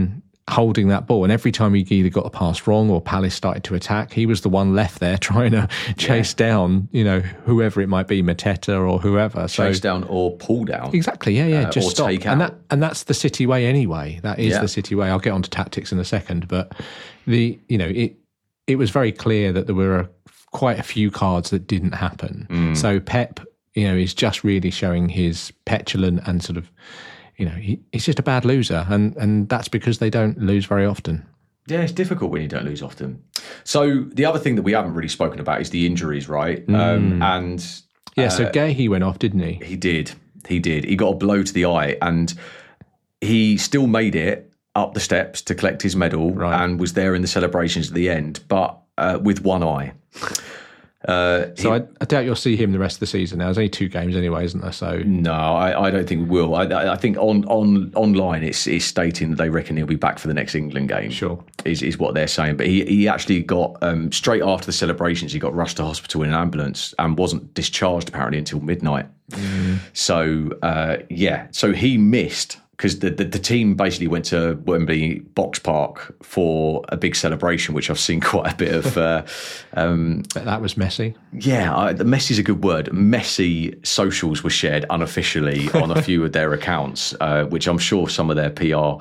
holding that ball. And every time he either got a pass wrong or Palace started to attack, he was the one left there trying to chase down, whoever it might be, Mateta or whoever. Chase down or pull down. Exactly, yeah. Just or stop. take out. And that's the City way anyway. That is the City way. I'll get on to tactics in a second. But it was very clear that there were quite a few cards that didn't happen. So Pep, is just really showing his petulant and sort of, he's just a bad loser. And that's because they don't lose very often. Yeah, it's difficult when you don't lose often. So the other thing that we haven't really spoken about is the injuries, right? So Guéhi went off, didn't he? He did. He got a blow to the eye and he still made it up the steps to collect his medal and was there in the celebrations at the end, but with one eye. I doubt you'll see him the rest of the season now. There's only 2 games anyway, isn't there? So no, I don't think we will. I think online it's stating that they reckon he'll be back for the next England game. Sure, is what they're saying. But he actually got straight after the celebrations, he got rushed to hospital in an ambulance and wasn't discharged apparently until midnight. So so he missed. Because the team basically went to Wembley Box Park for a big celebration, which I've seen quite a bit of. That was messy. Yeah, messy is a good word. Messy socials were shared unofficially on a few of their accounts, which I'm sure some of their PR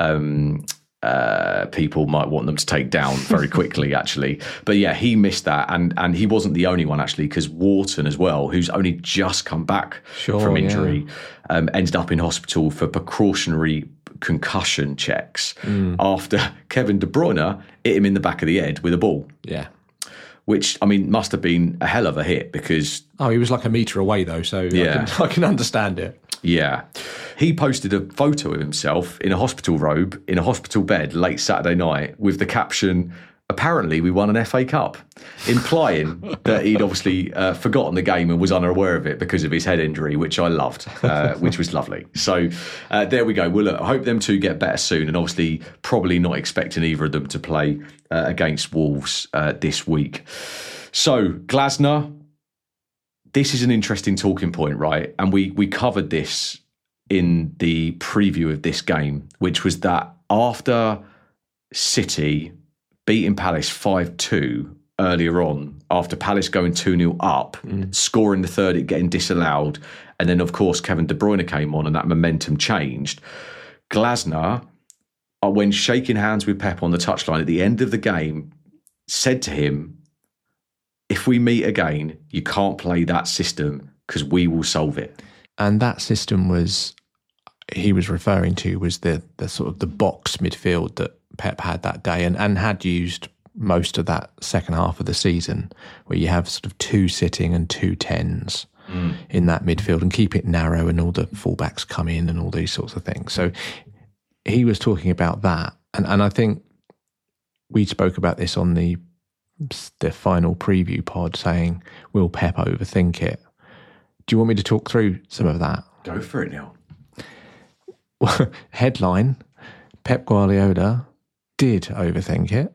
people might want them to take down very quickly, actually. But yeah, he missed that, and he wasn't the only one actually, because Wharton as well, who's only just come back from injury, ended up in hospital for precautionary concussion checks after Kevin De Bruyne hit him in the back of the head with a ball. Yeah. Which, I mean, must have been a hell of a hit because... Oh, he was like a metre away though, so I can understand it. Yeah. He posted a photo of himself in a hospital robe, in a hospital bed, late Saturday night, with the caption, "Apparently we won an FA Cup," implying that he'd obviously forgotten the game and was unaware of it because of his head injury, which I loved, which was lovely. So there we go. Well, look, I hope them two get better soon, and obviously probably not expecting either of them to play against Wolves this week. So, Glasner, this is an interesting talking point, right? And we covered this in the preview of this game, which was that after City beating Palace 5-2 earlier on, after Palace going 2-0 up, scoring the third, it getting disallowed, and then, of course, Kevin De Bruyne came on and that momentum changed. Glasner, when shaking hands with Pep on the touchline at the end of the game, said to him, "If we meet again, you can't play that system because we will solve it." And that system he was referring to was the sort of the box midfield that Pep had that day and had used most of that second half of the season, where you have sort of 2 sitting and 2 10s in that midfield and keep it narrow and all the fullbacks come in and all these sorts of things. So he was talking about that. And I think we spoke about this on the final preview pod, saying, will Pep overthink it? Do you want me to talk through some of that? Go for it, Neil. Headline, Pep Guardiola did overthink it.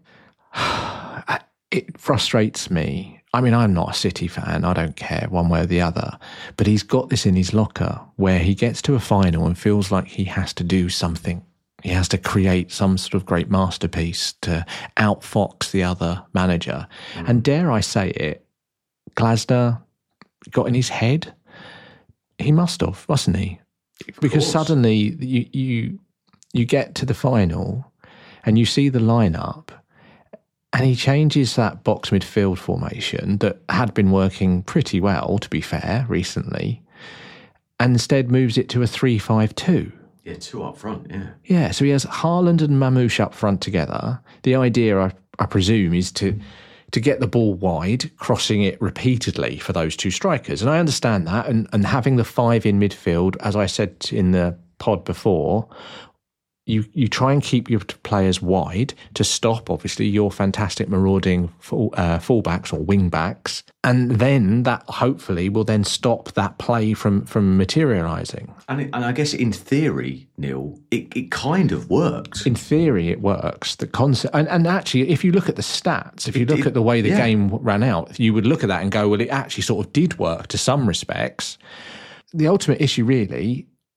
It frustrates me. I mean, I'm not a City fan. I don't care one way or the other. But he's got this in his locker where he gets to a final and feels like he has to do something. He has to create some sort of great masterpiece to outfox the other manager. And dare I say it, Glasner got in his head. He must have, mustn't he? Because suddenly you get to the final and you see the lineup and he changes that box midfield formation that had been working pretty well, to be fair, recently, and instead moves it to a 3-5-2. Yeah, 2 up front, yeah. Yeah, so he has Haaland and Mamouche up front together. The idea, I presume, is to get the ball wide, crossing it repeatedly for those 2 strikers. And I understand that. And having the 5 in midfield, as I said in the pod before, you try and keep your players wide to stop, obviously, your fantastic marauding fullbacks or wing-backs. And then that hopefully will then stop that play from materialising. And I guess in theory, Neil, it kind of works. In theory, it works. The concept, and actually, if you look at the stats, if you look at the way the game ran out, you would look at that and go, well, it actually sort of did work to some respects. The ultimate issue really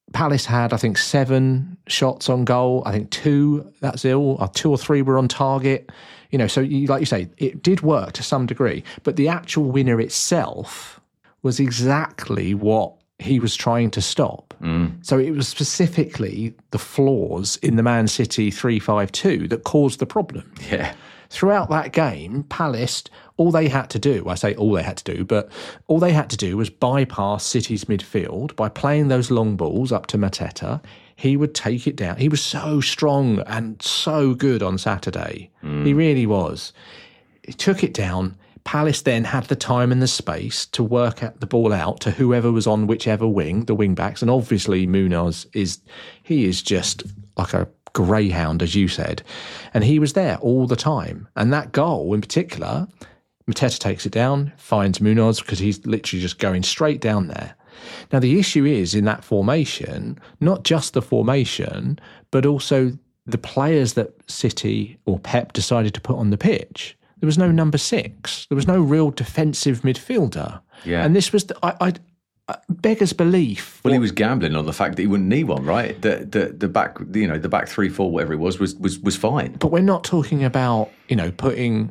Palace had, I think, 7 shots on goal. I think 2, that's ill, or 2 or 3 were on target. You know, so like you say, it did work to some degree, but the actual winner itself was exactly what he was trying to stop. So it was specifically the flaws in the Man City 3-5-2 that caused the problem. Yeah. Throughout that game, Palace, all they had to do, I say all they had to do, but all they had to do was bypass City's midfield by playing those long balls up to Mateta. He would take it down. He was so strong and so good on Saturday. He really was. He took it down. Palace then had the time and the space to work at the ball out to whoever was on whichever wing, the wing-backs. And obviously Munoz is just like a greyhound, as you said. And he was there all the time. And that goal in particular, Mateta takes it down, finds Munoz because he's literally just going straight down there. Now, the issue is in that formation, not just the formation, but also the players that City or Pep decided to put on the pitch. There was no number 6. There was no real defensive midfielder. Yeah. And this was, I beggars belief. Well, he was gambling on the fact that he wouldn't need one, right? The back, you know, the back 3-4, whatever it was fine. But we're not talking about, you know, putting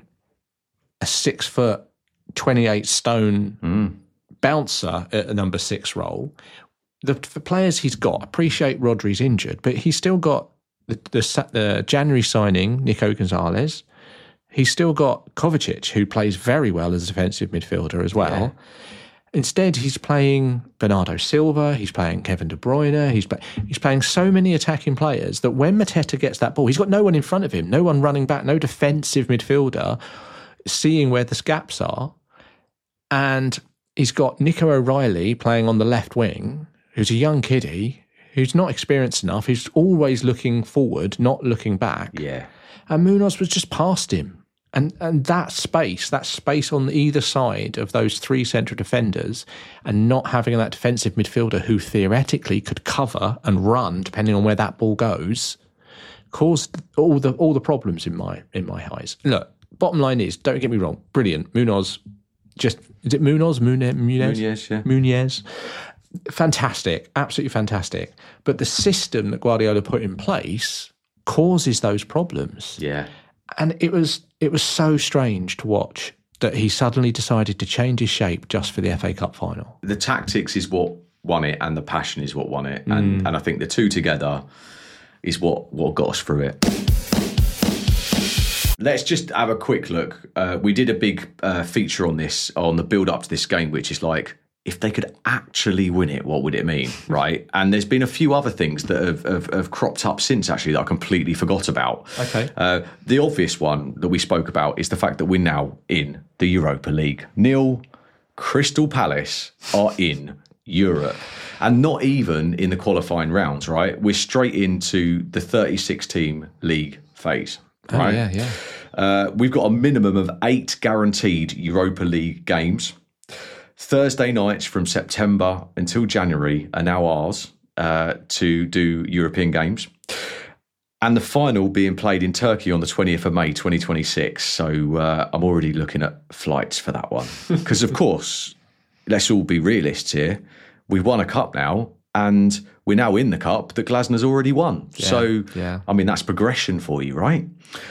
a 6 foot, 28 stone bouncer at a number 6 role. The players he's got, appreciate Rodri's injured, but he's still got the January signing, Nico Gonzalez. He's still got Kovacic, who plays very well as a defensive midfielder as well. Yeah. Instead, he's playing Bernardo Silva, he's playing Kevin De Bruyne, he's playing so many attacking players that when Mateta gets that ball, he's got no one in front of him, no one running back, no defensive midfielder seeing where the gaps are. And he's got Nico O'Reilly playing on the left wing, who's a young kiddie, who's not experienced enough, who's always looking forward, not looking back. Yeah. And Munoz was just past him. And that space on either side of those 3 central defenders and not having that defensive midfielder who theoretically could cover and run depending on where that ball goes caused all the problems in my eyes. Look, bottom line is, don't get me wrong, brilliant. Munoz, is it Munoz? Munez, yeah. Munez. Fantastic, absolutely fantastic. But the system that Guardiola put in place causes those problems. Yeah. And it was so strange to watch that he suddenly decided to change his shape just for the FA Cup final. The tactics is what won it and the passion is what won it. And I think the two together is what got us through it. Let's just have a quick look. We did a big feature on this, on the build-up to this game, which is like, if they could actually win it, what would it mean, right? And there's been a few other things that have cropped up since, actually, that I completely forgot about. Okay. The obvious one that we spoke about is the fact that we're now in the Europa League. Neil, Crystal Palace are in Europe. And not even in the qualifying rounds, right? We're straight into the 36-team league phase, right? Oh, yeah. We've got a minimum of 8 guaranteed Europa League games. Thursday nights from September until January are now ours to do European games. And the final being played in Turkey on the 20th of May, 2026. So I'm already looking at flights for that one. Because, of course, let's all be realists here. We've won a cup now, and we're now in the cup that Glasnow's already won. Yeah, so, yeah. I mean, that's progression for you, right?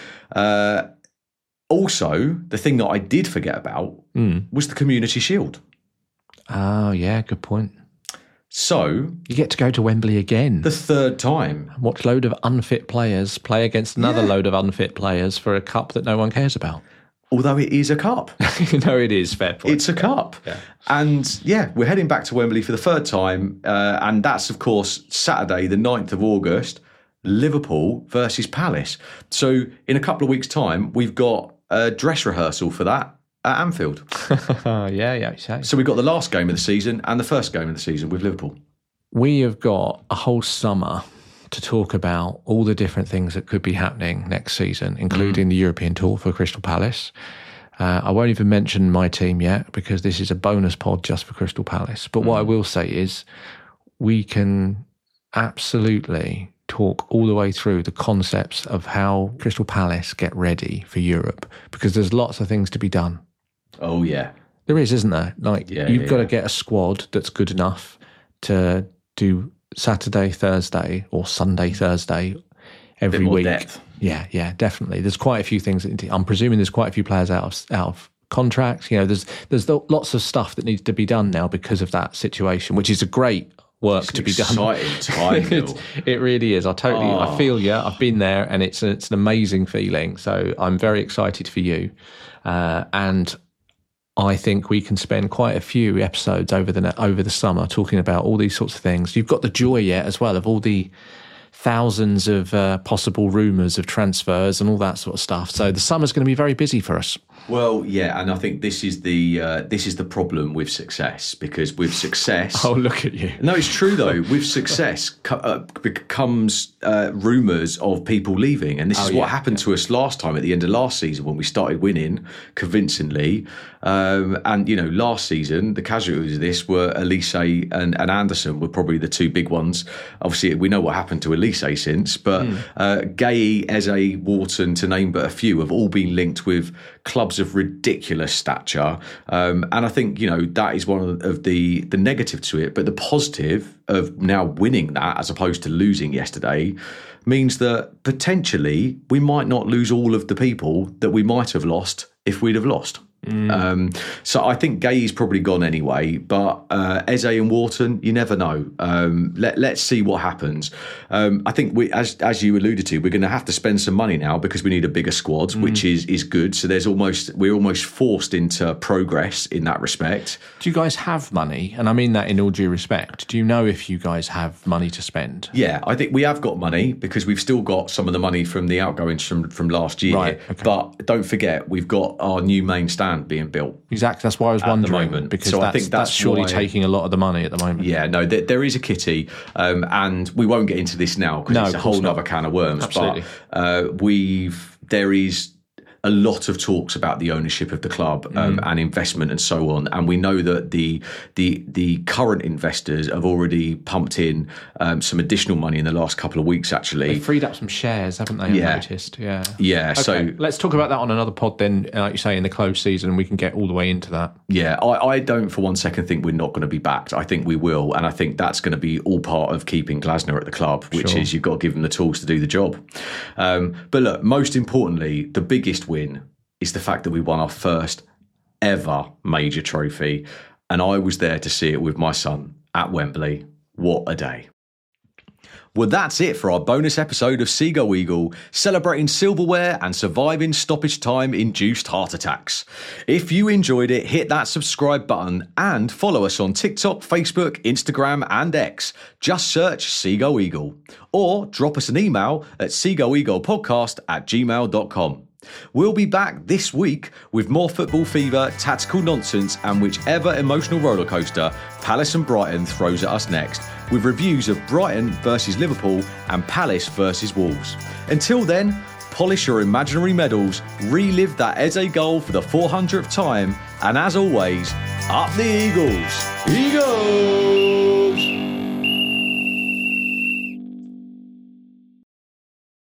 Also, the thing that I did forget about was the Community Shield. Oh, yeah, good point. So you get to go to Wembley again. The third time. Watch a load of unfit players play against another load of unfit players for a cup that no one cares about. Although it is a cup. No, it is, fair point. It's a cup. Yeah. And we're heading back to Wembley for the third time. And that's, of course, Saturday, the 9th of August, Liverpool versus Palace. So in a couple of weeks' time, we've got a dress rehearsal for that at Anfield. Yeah. So we've got the last game of the season and the first game of the season with Liverpool. We have got a whole summer to talk about all the different things that could be happening next season, including the European tour for Crystal Palace. I won't even mention my team yet because this is a bonus pod just for Crystal Palace. But what I will say is we can absolutely talk all the way through the concepts of how Crystal Palace get ready for Europe, because there's lots of things to be done. Oh, yeah. There is, isn't there? Like, you've got to get a squad that's good enough to do Saturday, Thursday, or Sunday, Thursday every Bit more week. depth. Yeah, definitely. There's quite a few things. I'm presuming there's quite a few players out of contracts. You know, there's lots of stuff that needs to be done now because of that situation, which is a great work to be done. Exciting time, Bill. It really is. I feel you. I've been there, and it's an amazing feeling. So I'm very excited for you, and I think we can spend quite a few episodes over the summer talking about all these sorts of things. You've got the joy yet as well of all the thousands of possible rumours of transfers and all that sort of stuff. So the summer's going to be very busy for us. Well, yeah, and I think this is the problem with success, because with success, Oh, look at you! no, it's true though. With success becomes rumours of people leaving, and this is what happened to us last time at the end of last season when we started winning convincingly. And you know, last season the casualties of this were Elise and Anderson were probably the two big ones. Obviously, we know what happened to Elise since, but Gay, Eze, Wharton, to name but a few, have all been linked with clubs of ridiculous stature, and I think, you know, that is one of the negative to it. But the positive of now winning that, as opposed to losing yesterday, means that potentially we might not lose all of the people that we might have lost if we'd have lost. So I think Gay's probably gone anyway, but Eze and Wharton, you never know. Let's see what happens. I think we, as you alluded to, we're going to have to spend some money now because we need a bigger squad, which is good. So we're almost forced into progress in that respect. Do you guys have money? And I mean that in all due respect. Do you know if you guys have money to spend? Yeah, I think we have got money because we've still got some of the money from the outgoings from last year. Right, okay. But don't forget, we've got our new main stand being built. Exactly. That's why I was wondering. Moment. Because so that's, I think that's surely why, taking a lot of the money at the moment. Yeah, no, there is a kitty, and we won't get into this now because it's a whole other can of worms. Absolutely. But there is a lot of talks about the ownership of the club and investment and so on, and we know that the current investors have already pumped in some additional money in the last couple of weeks. Actually, they freed up some shares, haven't they? Yeah. I've noticed. Yeah. Okay, so let's talk about that on another pod then. Like you say, in the closed season, and we can get all the way into that. Yeah, I don't for one second think we're not going to be backed. I think we will, and I think that's going to be all part of keeping Glasner at the club, which is you've got to give him the tools to do the job. But look, most importantly, the biggest win is the fact that we won our first ever major trophy, and I was there to see it with my son at Wembley. What a day. Well, that's it for our bonus episode of Seagull Eagle, celebrating silverware and surviving stoppage time-induced heart attacks. If you enjoyed it, hit that subscribe button and follow us on TikTok, Facebook, Instagram and X. Just search Seagull Eagle. Or drop us an email at seagulleaglepodcast@gmail.com. We'll be back this week with more football fever, tactical nonsense and whichever emotional rollercoaster Palace and Brighton throws at us next, with reviews of Brighton versus Liverpool and Palace versus Wolves. Until then, polish your imaginary medals, relive that Eze goal for the 400th time, and as always, up the Eagles! Eagles!